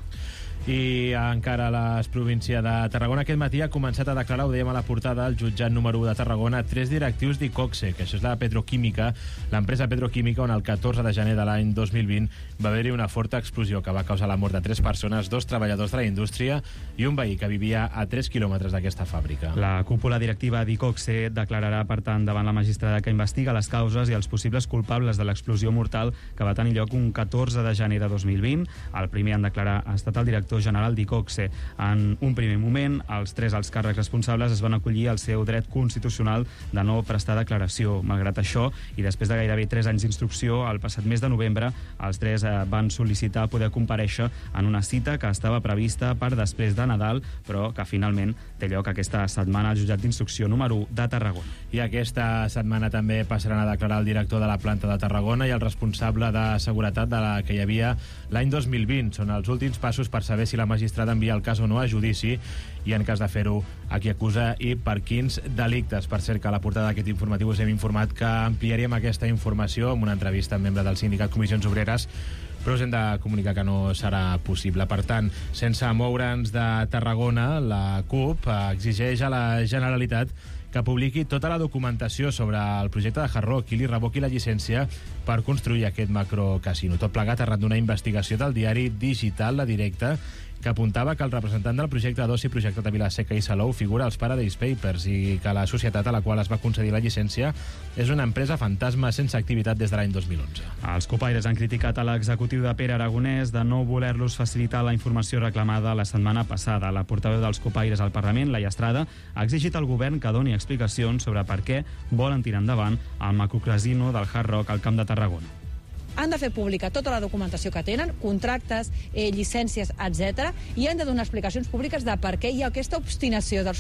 I encara a la província de Tarragona, aquest matí ha començat a declarar, ho dèiem a la portada, el jutjat número 1 de Tarragona, 3 directius d'Icoxe, que això és la petroquímica, l'empresa petroquímica on el 14 de gener de l'any 2020 va haver-hi una forta explosió que va causar la mort de 3 persones, 2 treballadors de la indústria i un veí que vivia a 3 quilòmetres d'aquesta fàbrica. La cúpula directiva d'Icoxe declararà, per tant, davant la magistrada que investiga les causes i els possibles culpables de l'explosió mortal que va tenir lloc un 14 de gener de 2020. El primer en declarar ha estat el director general d'Icoxe. En un primer moment, els 3 alts càrrecs responsables es van acollir al seu dret constitucional de no prestar declaració. Malgrat això, i després de gairebé 3 anys d'instrucció, el passat mes de novembre, els 3 van sol·licitar poder comparèixer en una cita que estava prevista per després de Nadal, però que finalment té lloc aquesta setmana al jutjat d'instrucció número 1 de Tarragona. I aquesta setmana també passaran a declarar el director de la planta de Tarragona i el responsable de seguretat de la que hi havia l'any 2020. Són els últims passos per saber si la magistrada envia el cas o no a judici i, en cas de fer-ho, a qui acusa i per quins delictes. Per cert, que a la portada d'aquest informatiu us hem informat que ampliaríem aquesta informació amb una entrevista amb membre del sindicat Comissions Obreres, però us hem de comunicar que no serà possible. Per tant, sense moure'ns de Tarragona, la CUP exigeix a la Generalitat que publiqui tota la documentació sobre el projecte de Hard Rock i li revoqui la llicència per construir aquest macrocasino. Tot plegat arran d'una investigació del diari digital La Directa, que apuntava que el representant del projecte d'oci projectat a Vila-seca i Salou figura als Paradise Papers i que la societat a la qual es va concedir la llicència és una empresa fantasma sense activitat des de l'any 2011. Els copaires han criticat a l'executiu de Pere Aragonès de no voler-los facilitar la informació reclamada la setmana passada. La portaveu dels copaires al Parlament, Laia Estrada, ha exigit al govern que doni explicacions sobre per què volen tirar endavant el macrocasino del Hard Rock al Camp de Tarragona. Han de fer pública tota la documentació que tenen, contractes, llicències, etc. I han de donar explicacions públiques de per què hi ha aquesta obstinació de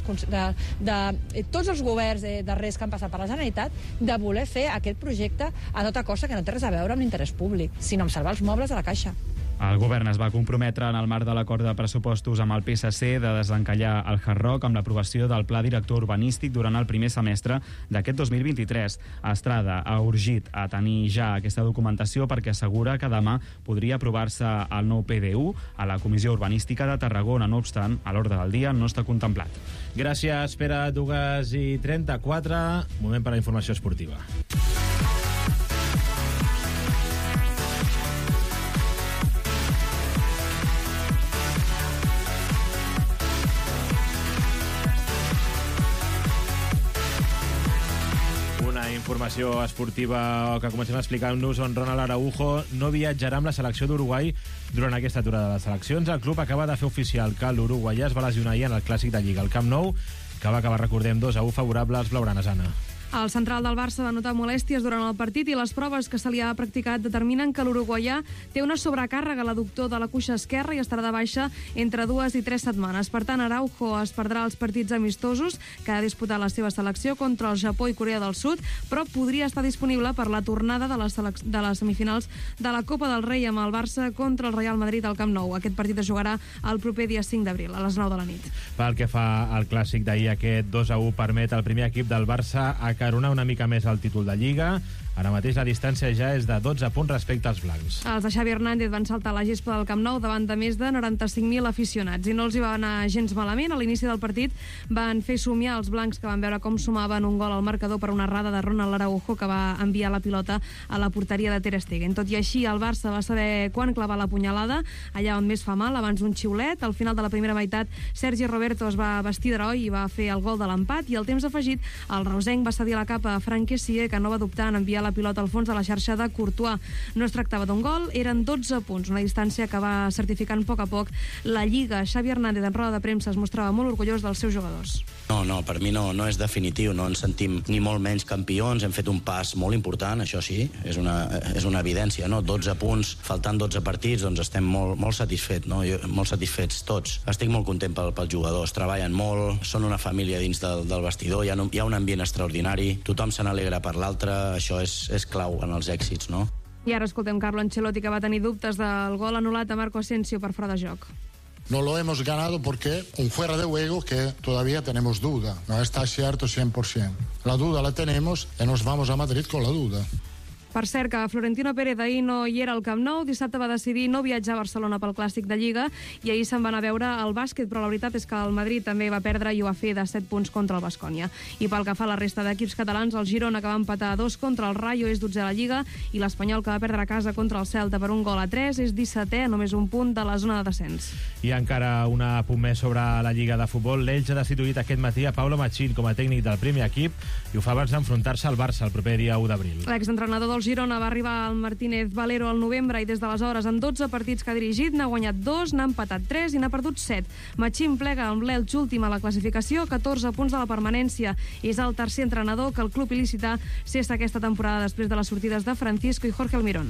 tots els governs darrers que han passat per la Generalitat de voler fer aquest projecte a tota costa que no té res a veure amb l'interès públic, sinó amb salvar els mobles de la Caixa. El govern es va comprometre en el marc de l'acord de pressupostos amb el PSC de desencallar el Hard Rock amb l'aprovació del Pla Director Urbanístic durant el primer semestre d'aquest 2023. Estrada ha urgit a tenir ja aquesta documentació perquè assegura que demà podria aprovar-se el nou PDU a la Comissió Urbanística de Tarragona. No obstant, a l'ordre del dia no està contemplat. Gràcies, Pere. 2:34. Moment per a la informació esportiva. Informació esportiva que comencem explicant-nos on Ronald Araujo no viatjarà amb la selecció d'Uruguai durant aquesta aturada de seleccions. El club acaba de fer oficial que l'uruguaià es va lesionar ahir en el Clàssic de Lliga al Camp Nou, que va acabar, recordem, 2-1 favorable als blaugranes, Anna. El central del Barça va notar molèsties durant el partit i les proves que se li ha practicat determinen que l'uruguaià té una sobrecàrrega a l'adductor de la cuixa esquerra i estarà de baixa entre 2 i 3 setmanes. Per tant, Araujo es perdrà els partits amistosos que ha disputat la seva selecció contra el Japó i Corea del Sud, però podria estar disponible per la tornada de les semifinals de la Copa del Rei amb el Barça contra el Real Madrid al Camp Nou. Aquest partit es jugarà el proper dia 5 d'abril, a les 9 de la nit. Pel que fa al clàssic d'ahir, aquest 2-1 permet al primer equip del Barça acaronar una mica més el títol de Lliga. Ara mateix la distància ja és de 12 punts respecte als blancs. Els de Xavi Hernández van saltar la gespa del Camp Nou davant de més de 95.000 aficionats i no els hi va anar gens malament. A l'inici del partit van fer somiar els blancs, que van veure com sumaven un gol al marcador per una errada de Ronald Araujo, que va enviar la pilota a la porteria de Ter Stegen. Tot i així, el Barça va saber quan clavar la punyalada, allà on més fa mal, abans d'un xiulet. Al final de la primera meitat, Sergi Roberto es va vestir d'heroi i va fer el gol de l'empat, i al temps afegit, el reusenc va cedir la capa a Franck Kessié, que no va dubtar en enviar la pilota al fons de la xarxa de Courtois. No es tractava d'un gol, eren 12 punts, una distància que va certificant a poc la Lliga. Xavi Hernández, en roda de premsa, es mostrava molt orgullós dels seus jugadors. No, per mi no és definitiu, no ens sentim ni molt menys campions, hem fet un pas molt important, això sí, és una evidència, no? 12 punts, faltant 12 partits, doncs estem molt satisfets, no? Molt satisfets tots. Estic molt content pels jugadors, treballen molt, són una família dins del vestidor, hi ha un ambient extraordinari, tothom se n'alegra per l'altre, això és clau en els èxits, no? I ara escoltem Carlo Ancelotti, que va tenir dubtes del gol anul·lat a Marco Asensio per fora de joc. No lo hemos ganado porque un fuera de juego que todavía tenemos duda. No está cierto 100%. La duda la tenemos y nos vamos a Madrid con la duda. Per cert, que Florentino Pérez ahir no hi era al Camp Nou, dissabte va decidir no viatjar a Barcelona pel Clàssic de Lliga i ahir se'n van a veure el bàsquet, però la veritat és que el Madrid també va perdre i ho va fer de 7 punts contra el Baskonia. I pel que fa a la resta d'equips catalans, el Girona, que va empatar a 2 contra el Rayo, és 12 a la Lliga, i l'Espanyol, que va perdre a casa contra el Celta per un gol a 3, és 17è, només un punt de la zona de descens. I encara un punt més sobre la Lliga de Futbol. L'Elx ha destituït aquest matí a Paulo Machín com a tècnic del primer equip i ho fa abans d'enfrontar-se al Barça el proper dia 1 d'abril. L'exentrenador del Girona va arribar al Martínez Valero al novembre i des d'aleshores, en 12 partits que ha dirigit, n'ha guanyat 2, n'ha empatat 3 i n'ha perdut 7. Machín plega amb l'Elx últim a la classificació, 14 punts de la permanència. És el tercer entrenador que el club il·licità cessa aquesta temporada després de les sortides de Francisco i Jorge Almirón.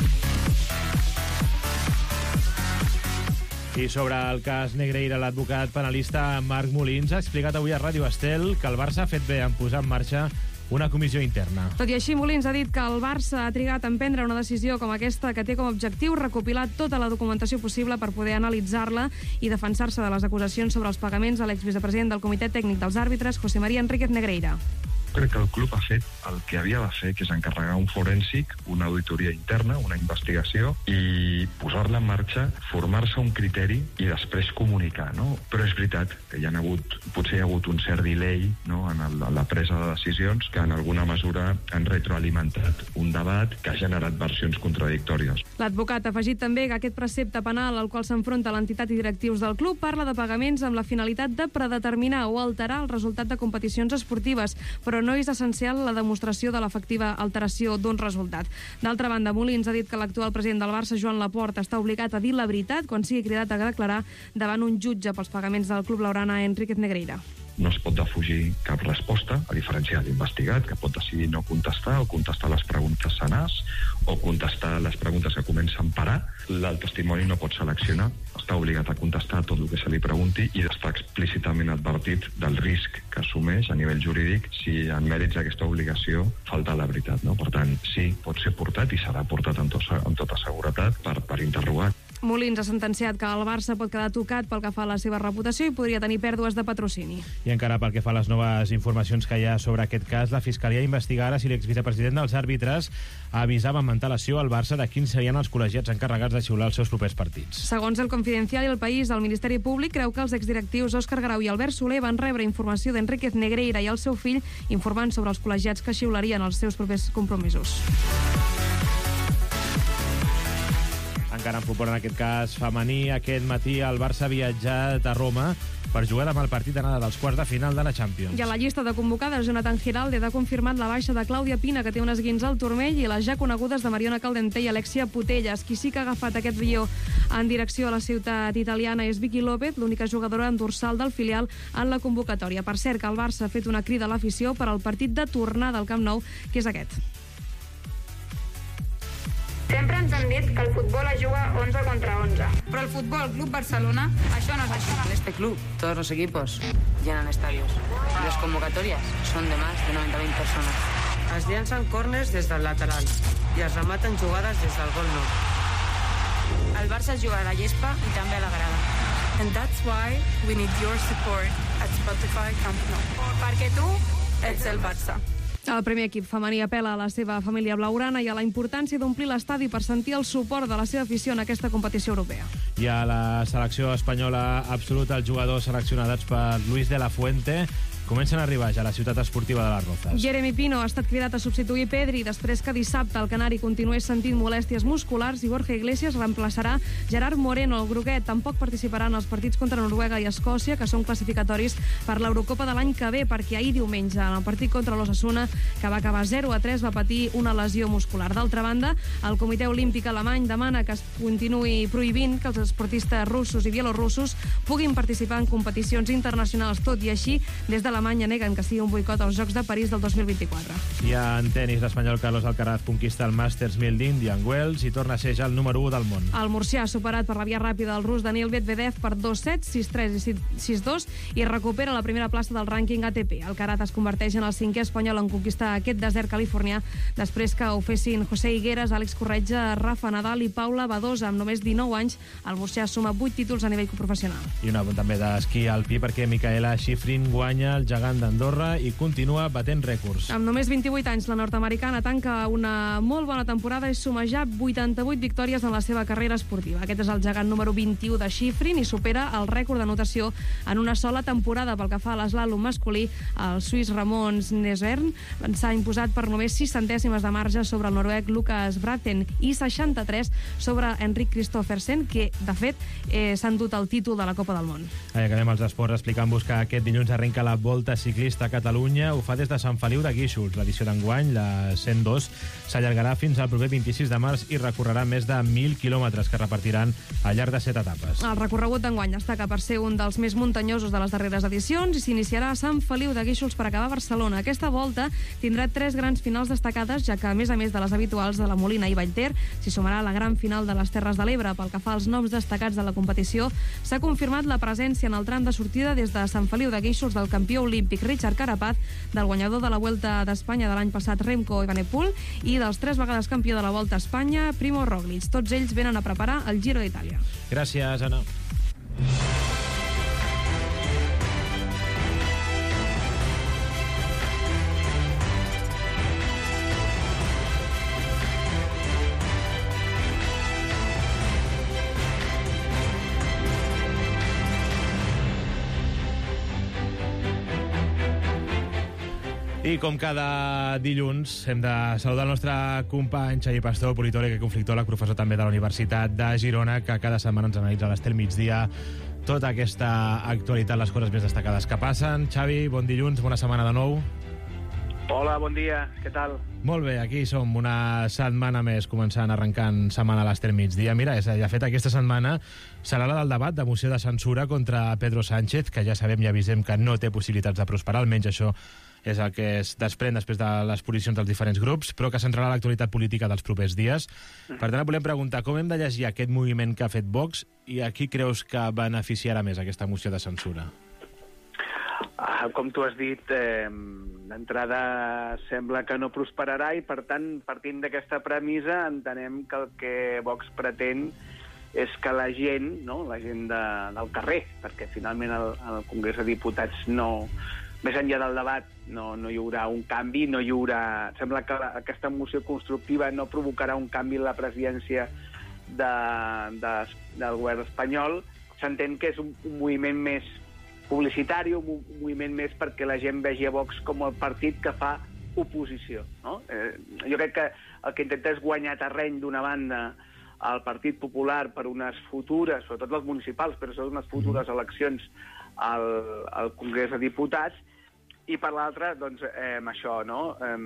I sobre el cas Negreira, l'advocat penalista Marc Molins ha explicat avui a Ràdio Estel que el Barça ha fet bé en posar en marxa una comissió interna. Tot i així, Molins ha dit que el Barça ha trigat en prendre una decisió com aquesta, que té com a objectiu recopilar tota la documentació possible per poder analitzar-la i defensar-se de les acusacions sobre els pagaments a l'exvicepresident del Comitè Tècnic dels Àrbitres, José María Enríquez Negreira. Crec que el club ha fet el que havia de fer, que és encarregar un forènsic, una auditoria interna, una investigació, i posar-la en marxa, formar-se un criteri i després comunicar, no? Però és veritat que potser hi ha hagut un cert delay, no?, en la presa de decisions, que en alguna mesura han retroalimentat un debat que ha generat versions contradictòries. L'advocat ha afegit també que aquest precepte penal al qual s'enfronta l'entitat i directius del club parla de pagaments amb la finalitat de predeterminar o alterar el resultat de competicions esportives, però no és essencial la demostració de l'efectiva alteració d'un resultat. D'altra banda, Molins ha dit que l'actual president del Barça, Joan Laporta, està obligat a dir la veritat quan sigui cridat a declarar davant un jutge pels pagaments del club laurana Enríquez Negreira. No es pot defugir cap resposta, a diferència de l'investigat, que pot decidir no contestar o contestar les preguntes senars o contestar les preguntes que comencen per A. El testimoni no pot seleccionar, està obligat a contestar tot el que se li pregunti i està explícitament advertit del risc que assumeix a nivell jurídic si en mèrits d'aquesta obligació falta la veritat, no? Per tant, sí, pot ser portat i serà portat amb tota seguretat per interrogar. Molins ha sentenciat que el Barça pot quedar tocat pel que fa a la seva reputació i podria tenir pèrdues de patrocini. I encara pel que fa a les noves informacions que hi ha sobre aquest cas, la Fiscalia investiga ara si l'exvicepresident dels àrbitres avisava amb antelació al Barça de quins serien els col·legiats encarregats de xiular els seus propers partits. Segons el Confidencial i el País, el Ministeri Públic creu que els exdirectius Òscar Grau i Albert Soler van rebre informació d'Enríquez Negreira i el seu fill informant sobre els col·legiats que xiularien els seus propers compromisos. Encara en futbol, en aquest cas femení, aquest matí el Barça ha viatjat a Roma per jugar demà el partit d'anada dels quarts de final de la Champions. I a la llista de convocades, Jonathan Giralde ha confirmat la baixa de Clàudia Pina, que té un esguins al turmell, i les ja conegudes de Mariona Caldentey i Alexia Putellas. Qui sí que ha agafat aquest avió en direcció a la ciutat italiana és Vicky López, l'única jugadora en dorsal del filial en la convocatòria. Per cert, que el Barça ha fet una crida a l'afició per al partit de tornada al Camp Nou, que és aquest. Sempre ens han dit que el futbol es juga 11 contra 11. Pero el Fútbol Club Barcelona, això no es així. En este club, todos los equipos llenan estadios. Y las convocatorias son de más de 90.000 personas. Es llancen córners des del lateral i es rematen jugades des del gol nord. El Barça es juga a la gespa i també a la grada. And that's why we need your support at Spotify Camp Nou. Perquè tu ets el Barça. El primer equip femení apela a la seva família blaugrana i a la importància d'omplir l'estadi per sentir el suport de la seva afició en aquesta competició europea. I a la selecció espanyola absoluta, els jugadors seleccionats per Luis de la Fuente comencen a arribar ja a la ciutat esportiva de les Rozas. Jeremy Pino ha estat cridat a substituir Pedri després que dissabte el canari continués sentint molèsties musculars i Borja Iglesias reemplaçarà Gerard Moreno. El groguet tampoc participarà en els partits contra Noruega i Escòcia, que són classificatoris per l'Eurocopa de l'any que ve, perquè ahir diumenge, en el partit contra l'Osasuna, que va acabar 0-3, va patir una lesió muscular. D'altra banda, el Comitè Olímpic Alemany demana que es continuï prohibint que els esportistes russos i bielorussos puguin participar en competicions internacionals. Tot i així, des de Alemanya neguen que sigui un boicot als Jocs de París del 2024. I en tenis, l'espanyol Carlos Alcaraz conquista el Masters 1000 d'India en Wells i torna a ser ja el número 1 del món. El murcià ha superat per la via ràpida el rus Daniil Medvedev per 2-7, 6-3 i 6-2 i recupera la primera plaça del rànquing ATP. Alcaraz es converteix en el 5è espanyol en conquistar aquest desert californià després que ho fessin José Higueras, Àlex Corretja, Rafa Nadal i Paula Badosa. Amb només 19 anys, el murcià suma 8 títols a nivell professional. I una també d'esquí alpí perquè Micaela Schifrin guanya el gegant d'Andorra i continua batent rècords. Amb només 28 anys, la nord-americana tanca una molt bona temporada i suma ja 88 victòries en la seva carrera esportiva. Aquest és el gegant número 21 de Schifrin i supera el rècord d'anotació en una sola temporada. Pel que fa a l'eslàlom masculí, el suís Ramon Snesvern s'ha imposat per només 6 centèsimes de marge sobre el noruec Lukas Braten i 63 sobre Henrik Kristoffersen, que, de fet, s'ha endut el títol de la Copa del Món. Acabem els esports explicant-vos que aquest dilluns arrenca la Volta Ciclista a Catalunya. Ho fa des de Sant Feliu de Guíxols. L'edició d'enguany, la 102, s'allargarà fins al proper 26 de març i recorrerà més de 1.000 quilòmetres que repartiran al llarg de 7 etapes. El recorregut d'enguany destaca per ser un dels més muntanyosos de les darreres edicions i s'iniciarà a Sant Feliu de Guíxols per acabar a Barcelona. Aquesta volta tindrà 3 grans finals destacades, ja que, a més de les habituals de la Molina i Vallter, s'hi sumarà la gran final de les Terres de l'Ebre. Pel que fa als noms destacats de la competició, s'ha confirmat la presència en el tram de sortida des de Sant Feliu de Guíxols del campió olímpic Richard Carapaz, del guanyador de la Vuelta d'Espanya de l'any passat Remco Evenepoel i dels 3 vegades campió de la Volta a Espanya Primo Roglic. Tots ells venen a preparar el Giro d'Itàlia. Gràcies, Anna. I com cada dilluns hem de saludar el nostre company Xavier Pastor, politòleg i conflictòleg, professor també de la Universitat de Girona, que cada setmana ens analitza a l'Estel Migdia tota aquesta actualitat, les coses més destacades que passen. Xavi, bon dilluns, bona setmana de nou. Hola, bon dia, què tal? Molt bé, aquí som una setmana més començant, arrencant setmana a l'Estel Migdia. Mira, de fet, aquesta setmana serà la del debat de moció de censura contra Pedro Sánchez, que ja sabem i avisem que no té possibilitats de prosperar, almenys això és el que es desprèn després de les posicions dels diferents grups, però que centrarà l'actualitat política dels propers dies. Per tant, volem preguntar com hem de llegir aquest moviment que ha fet Vox i a qui creus que beneficiarà més aquesta moció de censura? Com tu has dit, d'entrada sembla que no prosperarà i, per tant, partint d'aquesta premissa, entenem que el que Vox pretén és que la gent, no, la gent del carrer, perquè finalment el Congrés de Diputats no... Més enllà del debat no hi haurà un canvi, no hi haurà... Sembla que aquesta moció constructiva no provocarà un canvi en la presidència del govern espanyol. S'entén que és un moviment més publicitari, un moviment més perquè la gent vegi a Vox com el partit que fa oposició, no? Jo crec que el que intenta és guanyar terreny d'una banda el Partit Popular per unes futures, sobretot les municipals, però són unes futures eleccions al Congrés de Diputats, i per l'altra, doncs, això, no?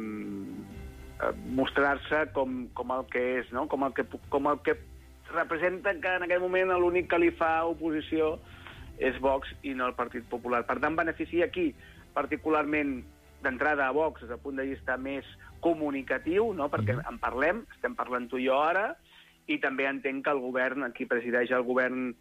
Mostrar-se com el que és, no? Com el que representa que en aquell moment l'únic que li fa oposició és Vox i no el Partit Popular. Per tant, beneficia aquí, particularment d'entrada a Vox, des del punt de vista més comunicatiu, no? Perquè en parlem, estem parlant tu i jo ara, i també entenc que el govern, aquí presideix el govern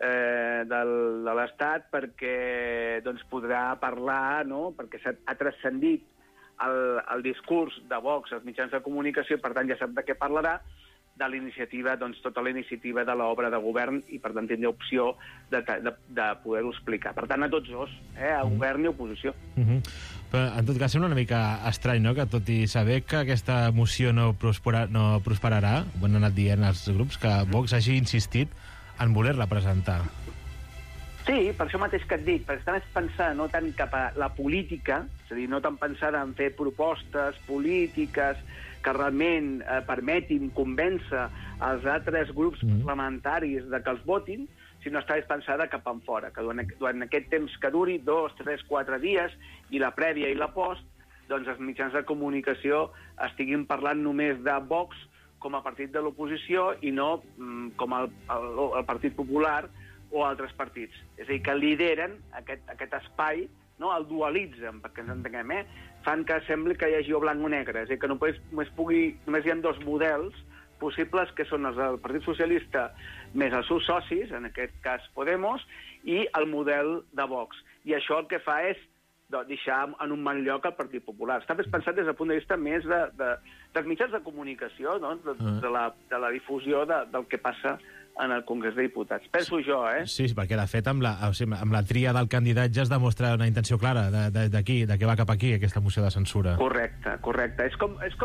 de l'Estat, perquè doncs, podrà parlar, no? Perquè ha transcendit el discurs de Vox als mitjans de comunicació, per tant ja sap de què parlarà, de l'iniciativa, doncs tota la iniciativa de l'obra de govern, i per tant tindrà opció de poder-ho explicar. Per tant, a tots dos, a govern i oposició. Però, en tot cas, sembla una mica estrany, no?, que tot i saber que aquesta moció no prosperarà, ho han anat dient els grups, que Vox hagi insistit en voler-la presentar. Sí, per això mateix que et dic, perquè està més pensada no tant cap a la política, és a dir, no tan pensada en fer propostes polítiques que realment permetin convèncer els altres grups parlamentaris de que els votin, sinó està més pensada cap enfora, que durant aquest temps que duri, 2, 3, 4 dies, i la prèvia i la post, doncs els mitjans de comunicació estiguin parlant només de Vox com a partit de l'oposició i no com el Partit Popular o altres partits. És a dir, que lideren aquest espai, no? El dualitzen, perquè ens entenguem, fan que sembli que hi hagi o blanc o negre, és a dir, que només hi ha dos models possibles, que són els del Partit Socialista més els seus socis, en aquest cas Podemos, i el model de Vox. I això el que fa és deixar en un mal lloc el Partit Popular. Està més pensat des del punt de vista més dels mitjans de comunicació, no? de la difusió del que passa en el Congrés de Diputats. Penso jo, Sí, perquè de fet amb la tria del candidat ja es demostra una intenció clara de què va cap aquí aquesta moció de censura. Correcte. És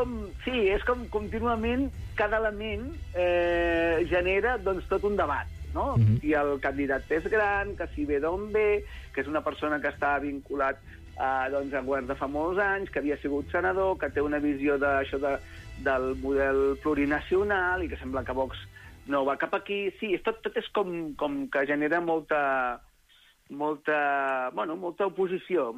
com contínuament cada element genera doncs, tot un debat, no? Si el candidat és gran, que si ve d'on ve, que és una persona que està vinculat al govern de fa molts anys, que havia sigut senador, que té una visió del model plurinacional i que sembla que Vox no va cap aquí. Sí, tot és com que genera molta oposició,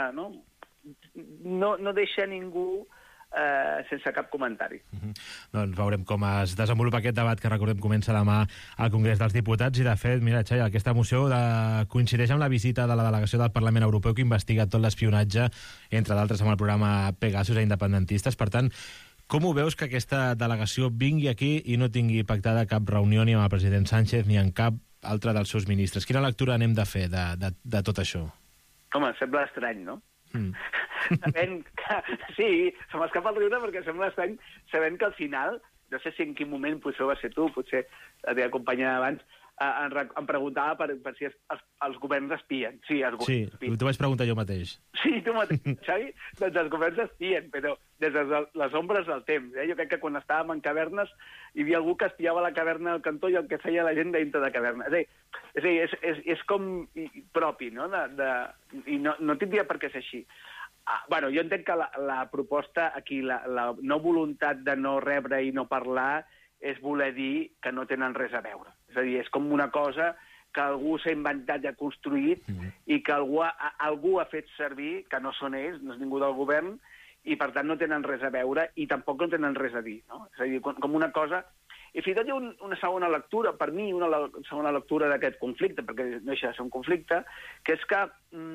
no deixa ningú sense cap comentari. Doncs veurem com es desenvolupa aquest debat que, recordem, comença demà al Congrés dels Diputats. I, de fet, mira, Xavi, aquesta moció coincideix amb la visita de la delegació del Parlament Europeu que investiga tot l'espionatge, entre d'altres amb el programa Pegasus a independentistes. Per tant, com ho veus que aquesta delegació vingui aquí i no tingui pactada cap reunió ni amb el president Sánchez ni amb cap altre dels seus ministres? Quina lectura n'hem de fer de tot això? Home, sembla estrany, no? Sabent que... Sí, se m'escapa el riure perquè sembla estrany, sabent que al final, no sé si en quin moment, potser va ser tu, potser la teva companya d'abans, em preguntava per si els governs espien. Sí, els governs espien. T'ho vaig preguntar jo mateix. Sí, tu mateix, Xavi, doncs els governs espien, però des de les ombres del temps. Jo crec que quan estàvem en cavernes hi havia algú que espiava la caverna del cantó i el que feia la gent dintre de caverna. És a dir, és com propi, no? I no tindria per què ser així. Bueno, jo entenc que la proposta aquí, la no voluntat de no rebre i no parlar, és voler dir que no tenen res a veure. És a dir, és com una cosa que algú s'ha inventat i ha construït i que algú ha fet servir, que no són ells, no és ningú del govern, i per tant no tenen res a veure i tampoc no tenen res a dir, no? És a dir, com una cosa... I fins i tot hi ha una segona lectura, per mi, una segona lectura d'aquest conflicte, perquè no deixa de ser un conflicte, que és que,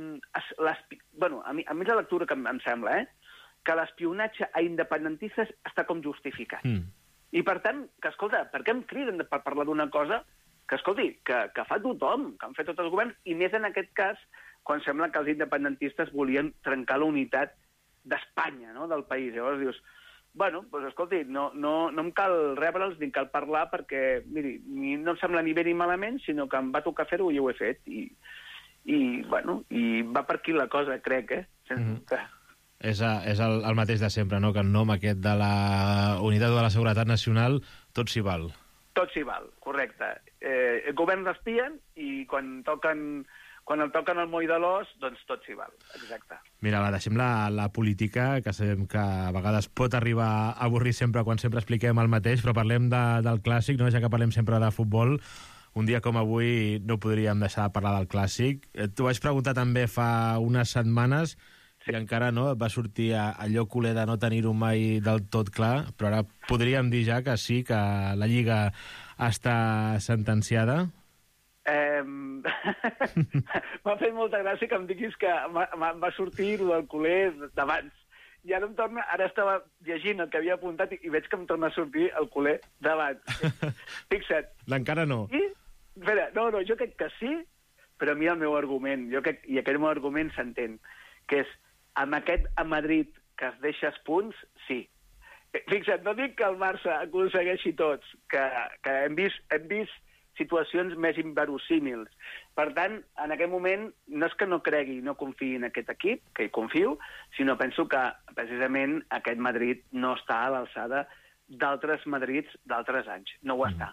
a mi és la lectura que em sembla, que l'espionatge a independentistes està com justificat. I per tant, que escolta, per què em criden per parlar d'una cosa que, escolti, que fa tothom, que han fet tots els governs, i més en aquest cas, quan sembla que els independentistes volien trencar la unitat d'Espanya, no?, del país. Llavors dius, bueno, doncs escolti, no em cal rebre'ls ni cal parlar perquè, miri, no em sembla ni bé ni malament, sinó que em va tocar fer-ho i ho he fet. I va per aquí la cosa, crec, sense dubte. És el mateix de sempre, no? Que en nom aquest de la Unitat de la Seguretat Nacional tot s'hi val. Tot s'hi val, correcte. El govern espien i quan quan el toquen al moll de l'os, doncs tot s'hi val. Exacte. Mira, va, deixem la política, que sabem que a vegades pot arribar a avorrir sempre quan sempre expliquem el mateix, però parlem del clàssic, no? Ja que parlem sempre de futbol. Un dia com avui no podríem deixar de parlar del clàssic. T'ho vaig preguntar també fa unes setmanes, i encara no, va sortir allò culer de no tenir-ho mai del tot clar, però ara podríem dir ja que sí, que la Lliga està sentenciada. M'ha fet molta gràcia que em diguis que va sortir del culer d'abans. I ara ara estava llegint el que havia apuntat i veig que em torna a sortir el culer d'abans. Fixa't. L'encara no. Espera, no, jo crec que sí, però mira el meu argument, i aquest meu argument s'entén, que és, amb aquest a Madrid que es deixes punts, sí. Fixa't, no dic que el Barça aconsegueixi tots, que hem vist situacions més inverosímils. Per tant, en aquest moment, no és que no cregui, no confiï en aquest equip, que hi confio, sinó penso que, precisament, aquest Madrid no està a l'alçada d'altres Madrids d'altres anys. No ho està.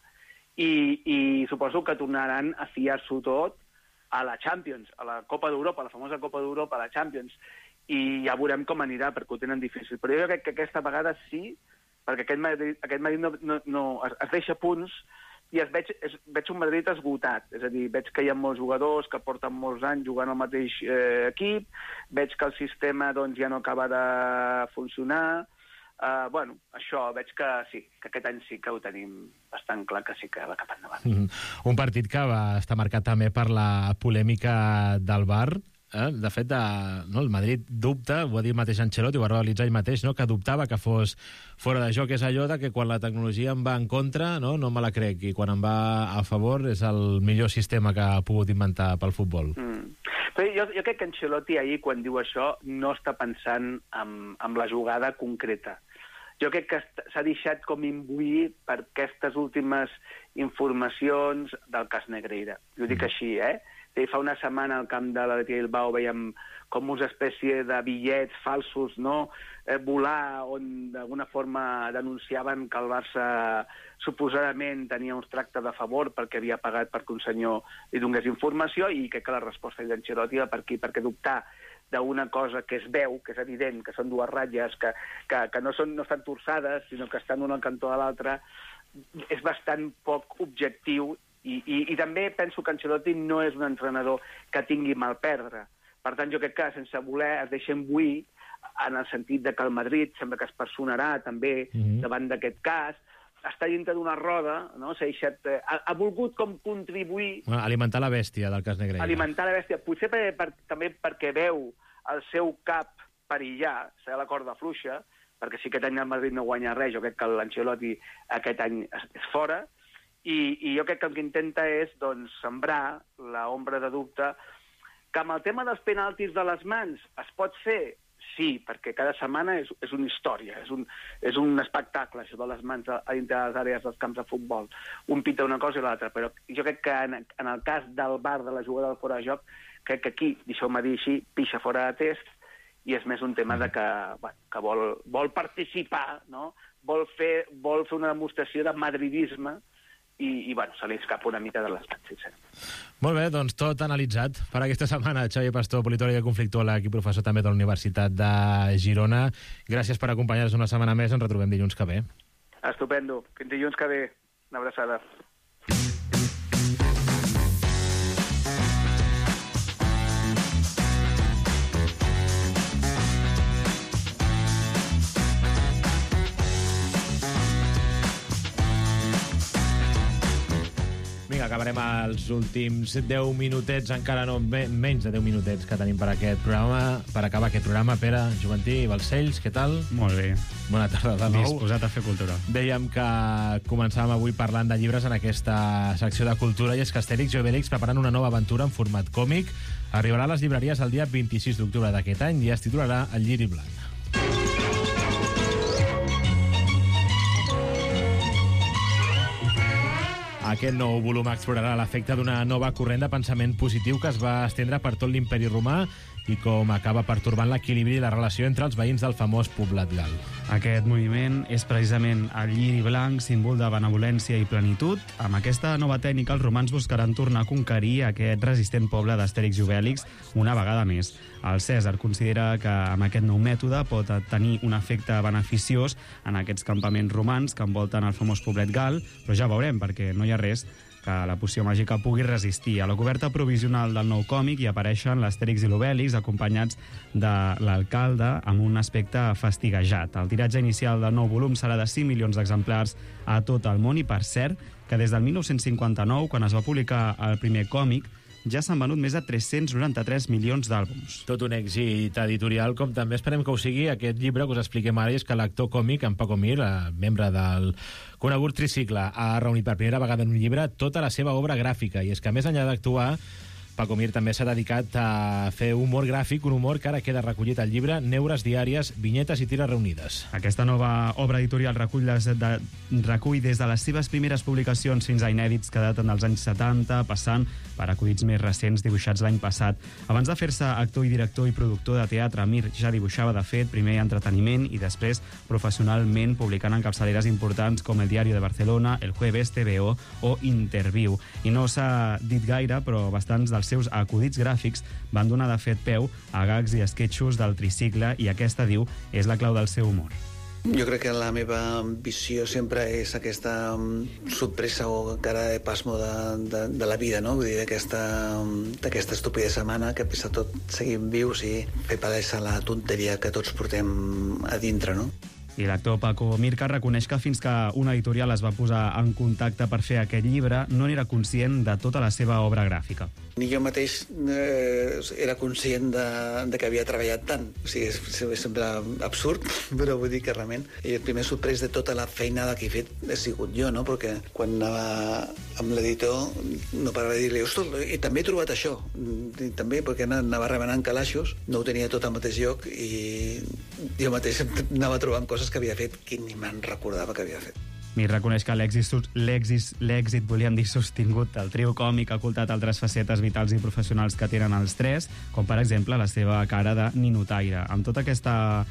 I suposo que tornaran a fiar-s'ho tot a la Champions, a la Copa d'Europa, a la famosa Copa d'Europa, a la Champions. I ja veurem com anirà, perquè ho tenen difícil. Però jo crec que aquesta vegada sí, perquè aquest Madrid no es deixa punts, i veig un Madrid esgotat. És a dir, veig que hi ha molts jugadors que porten molts anys jugant al mateix equip, veig que el sistema ja no acaba de funcionar. Bueno, això, veig que sí, que aquest any sí que ho tenim bastant clar que sí que va cap endavant. Un partit que va estar marcat també per la polèmica del VAR. De fet, el Madrid dubta, ho ha dit mateix Ancelotti, ho va realitzar ell mateix, que dubtava que fos fora de joc. És allò que quan la tecnologia em va en contra no me la crec, i quan em va a favor és el millor sistema que ha pogut inventar pel futbol. Però jo crec que Ancelotti ahir, quan diu això, no està pensant en la jugada concreta. Jo crec que s'ha deixat com imbuir per aquestes últimes informacions del cas Negreira. Jo dic així, Fa una setmana al camp de l'Atlètic Bilbao veiem com una espècie de bitllets falsos volar, on d'alguna forma denunciaven que el Barça suposadament tenia uns tractes de favor perquè havia pagat perquè un senyor li donés informació, i crec que la resposta d'Ancelotti va per aquí, perquè dubtar d'una cosa que es veu, que és evident, que són dues ratlles, que no estan torçades, sinó que estan una al cantó de l'altra, és bastant poc objectiu. I també penso que Ancelotti no és un entrenador que tingui mal perdre. Per tant, jo crec que sense voler es deixa imbuir en el sentit que el Madrid sembla que es personarà també davant d'aquest cas, està dintre d'una roda, ha volgut com contribuir... Alimentar la bèstia del cas Negreira. Alimentar la bèstia, potser també perquè veu el seu cap perillar, serà la corda fluixa, perquè si aquest any el Madrid no guanya res, jo crec que l'Ancelotti aquest any és fora, i jo crec que el que intenta és sembrar l'ombra de dubte que amb el tema dels penaltis de les mans es pot fer, sí, perquè cada setmana és una història, és un espectacle, això de les mans a dintre de les àrees dels camps de futbol. Un pita una cosa i l'altra, però jo crec que en el cas del VAR, de la jugada del fora de joc, crec que aquí, deixeu-me dir així, pixa fora de test, i és més un tema que vol participar, vol fer una demostració de madridisme, i se li escapa una mica de l'estat, sincerament. Molt bé, doncs tot analitzat per aquesta setmana. Xavi Pastor, politòleg i conflictòleg i professor també de la Universitat de Girona. Gràcies per acompanyar-nos una setmana més. Ens retrobem dilluns que ve. Estupendo. Fins dilluns que ve. Una abraçada. Acabarem els últims 10 minutets, encara no, menys de 10 minutets que tenim per aquest programa, per acabar aquest programa. Pere, Joventí, Balcells, què tal? Molt bé. Bona tarda de nou. Disposat a fer cultura. Dèiem que començàvem avui parlant de llibres en aquesta secció de cultura, i és que Astèrix i Obélix preparen una nova aventura en format còmic. Arribarà a les llibreries el dia 26 d'octubre d'aquest any i es titularà El lliri blanc. Aquest nou volum explorarà l'efecte d'una nova corrent de pensament positiu que es va estendre per tot l'imperi romà i com acaba pertorbant l'equilibri i la relació entre els veïns del famós poblat gal. Aquest moviment és precisament el lliri blanc, símbol de benevolència i plenitud. Amb aquesta nova tècnica, els romans buscaran tornar a conquerir aquest resistent poble d'Astèrix i Obèlix una vegada més. El Cèsar considera que amb aquest nou mètode pot tenir un efecte beneficiós en aquests campaments romans que envolten el famós poblet gal, però ja veurem, perquè no hi ha res que la poció màgica pugui resistir. A la coberta provisional del nou còmic hi apareixen l'Astèrix i l'Obèlix acompanyats de l'alcalde amb un aspecte fastiguejat. El tiratge inicial del nou volum serà de 5 milions d'exemplars a tot el món i, per cert, que des del 1959, quan es va publicar el primer còmic, ja s'han venut més de 393 milions d'àlbums. Tot un èxit editorial, com també esperem que ho sigui aquest llibre que us expliquem ara, és que l'actor còmic, en Paco Mir, membre del conegut tricicle, ha reunit per primera vegada en un llibre tota la seva obra gràfica, i és que més enllà d'actuar, Paco Mir també s'ha dedicat a fer humor gràfic, un humor que ara queda recollit al llibre Neures diàries, vinyetes i tires reunides. Aquesta nova obra editorial recull des de les seves primeres publicacions fins a inèdits que daten dels anys 70, passant per acudits més recents dibuixats l'any passat. Abans de fer-se actor i director i productor de teatre, Mir ja dibuixava, de fet, primer entreteniment i després professionalment, publicant en capçaleres importants com El Diario de Barcelona, El Jueves, TVO o Interviu. I no s'ha dit gaire, però bastants dels seus acudits gràfics van donar de fet peu a gags i esquetxos del tricicle, i aquesta, diu, és la clau del seu humor. Jo crec que la meva visió sempre és aquesta sorpresa o cara de pasmo de la vida, no? Vull dir, d'aquesta estúpida setmana que, a pesar de tot, seguim vius i fer palesa la tonteria que tots portem a dintre, no? I l'actor Paco Mirca reconeix que fins que una editorial es va posar en contacte per fer aquest llibre no n'era conscient de tota la seva obra gràfica. Ni jo mateix era conscient de que havia treballat tant. O sigui, sembla absurd, però vull dir que realment el primer sorprès de tota la feinada que he fet he sigut jo, no? Perquè quan anava amb l'editor no parava de dir-li, ostres, i també he trobat això. I també, perquè anava remenant calaixos, no ho tenia tot al mateix lloc i jo mateix anava trobant coses que havia fet que ni me'n recordava que havia fet. Mir reconeix que l'èxit, volíem dir, sostingut del trio còmic ha ocultat altres facetes vitals i professionals que tenen els tres, com per exemple la seva cara de ninotaire. Amb tota aquesta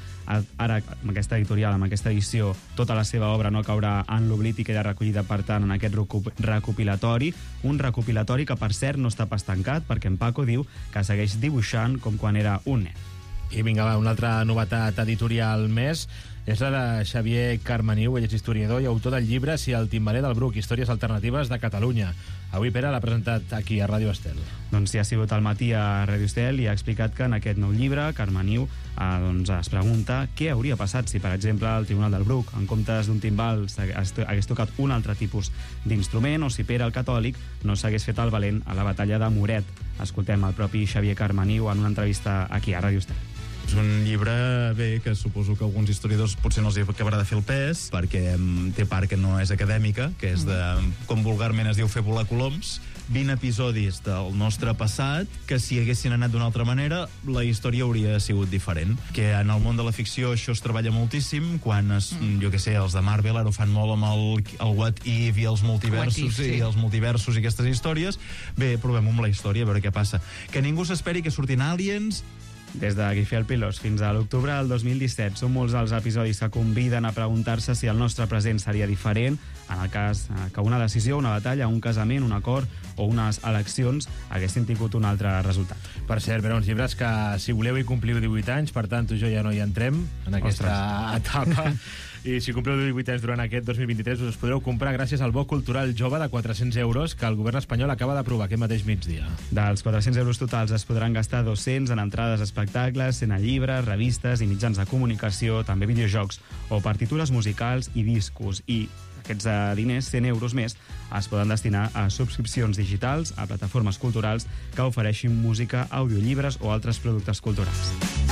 editorial, amb aquesta edició, tota la seva obra no caurà en l'oblit i queda recollida, per tant, en aquest recopilatori, un recopilatori que, per cert, no està pas tancat, perquè en Paco diu que segueix dibuixant com quan era un nen. I vinga, va, una altra novetat editorial més és la de Xavier Carmaniu. Ell és historiador i autor del llibre Si el timbaler del Bruc, històries alternatives de Catalunya. Avui, Pere, l'ha presentat aquí a Ràdio Estel. Doncs sí, ha sigut al matí a Ràdio Estel i ha explicat que en aquest nou llibre Carmaniu es pregunta què hauria passat si, per exemple, el Tribunal del Bruc, en comptes d'un timbal, hagués tocat un altre tipus d'instrument, o si Pere el Catòlic no s'hagués fet el valent a la batalla de Moret. Escoltem el propi Xavier Carmaniu en una entrevista aquí a Ràdio Estel. És un llibre, bé, que suposo que alguns historiadors potser no els acabarà de fer el pes, perquè té part que no és acadèmica, que és de, com vulgarment es diu, fer volar coloms, 20 episodis del nostre passat, que si haguessin anat d'una altra manera, la història hauria sigut diferent. Que en el món de la ficció això es treballa moltíssim, quan, jo què sé, els de Marvel ara ho fan molt amb el What If i els multiversos, i els multiversos i aquestes històries. Bé, provem amb la història, a veure què passa. Que ningú s'esperi que surtin aliens. Des de Guifé al Pilós fins a l'octubre del 2017 són molts els episodis que conviden a preguntar-se si el nostre present seria diferent en el cas que una decisió, una batalla, un casament, un acord o unes eleccions haguessin tingut un altre resultat. Per cert, però uns llibres que, si voleu, hi compliu 18 anys, per tant, tu i jo ja no hi entrem en aquesta etapa. I si compleu 18 anys durant aquest 2023 us podreu comprar gràcies al bo cultural jove de 400 euros que el govern espanyol acaba d'aprovar aquest mateix migdia. Dels 400 euros totals es podran gastar 200 en entrades a espectacles, en llibres, revistes i mitjans de comunicació, també videojocs o partitures musicals i discos. I aquests diners, 100 euros més, es poden destinar a subscripcions digitals, a plataformes culturals que ofereixin música, audiollibres o altres productes culturals.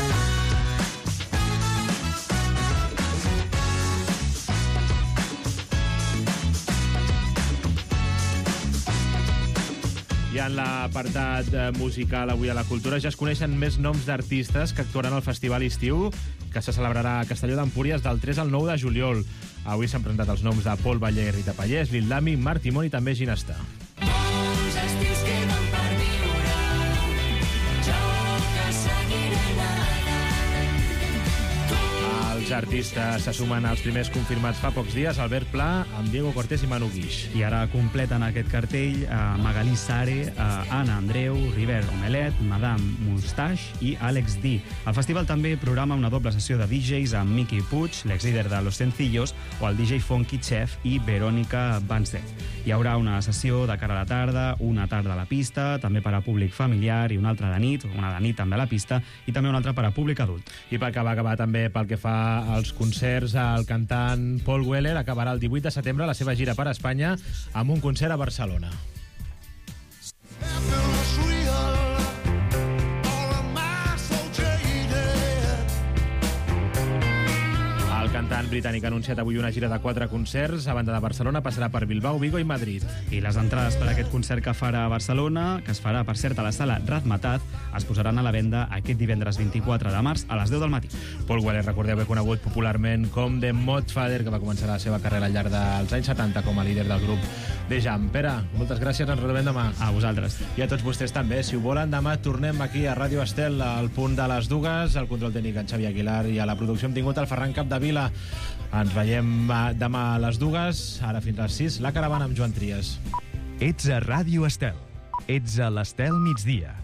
I en l'apartat musical avui a la cultura ja es coneixen més noms d'artistes que actuaran al Festival Estiu, que se celebrarà a Castelló d'Empúries del 3 al 9 de juliol. Avui s'han presentat els noms de Pol Baller i Rita Pallés, Lil Dami, Marc Timón i també Ginestà. Molts estius queden per viure, jo que seguiré. artistes se sumen als primers confirmats fa pocs dies, Albert Pla, amb Diego Cortés i Manu Guix. I ara completen aquest cartell Magalí Sare, Anna Andreu, River Omelet, Madame Moustache i Àlex D. El festival també programa una doble sessió de DJs amb Miki Puig, l'ex-líder de Los Sencillos, o el DJ Funky Chef i Verónica Banstedt. Hi haurà una sessió de cara a la tarda, una tarda a la pista, també per a públic familiar, i una altra de nit, una de nit també a la pista, i també una altra per a públic adult. I per acabar també pel que fa als concerts, el cantant Paul Weller acabarà el 18 de setembre la seva gira per Espanya amb un concert a Barcelona. El cantant britànic ha anunciat avui una gira de 4 concerts. A banda de Barcelona, passarà per Bilbao, Vigo i Madrid. I les entrades per a aquest concert que farà a Barcelona, que es farà, per cert, a la sala Razmataz, es posaran a la venda aquest divendres 24 de març a les 10 del matí. Paul Weller, recordeu, conegut popularment com The Modfather, que va començar la seva carrera al llarg dels anys 70 com a líder del grup The Jam. Pere, moltes gràcies, ens retrobem demà. A vosaltres. I a tots vostès també. Si ho volen, demà tornem aquí a Ràdio Estel al punt de les 2, al control tècnic en Xavi Aguilar i a la producció hem tingut el Ferran Capdevila. Ens veiem demà a les 2, ara fins a les 6, La Caravana amb Joan Trias. Ets a Ràdio Estel. Ets a l'Estel migdia.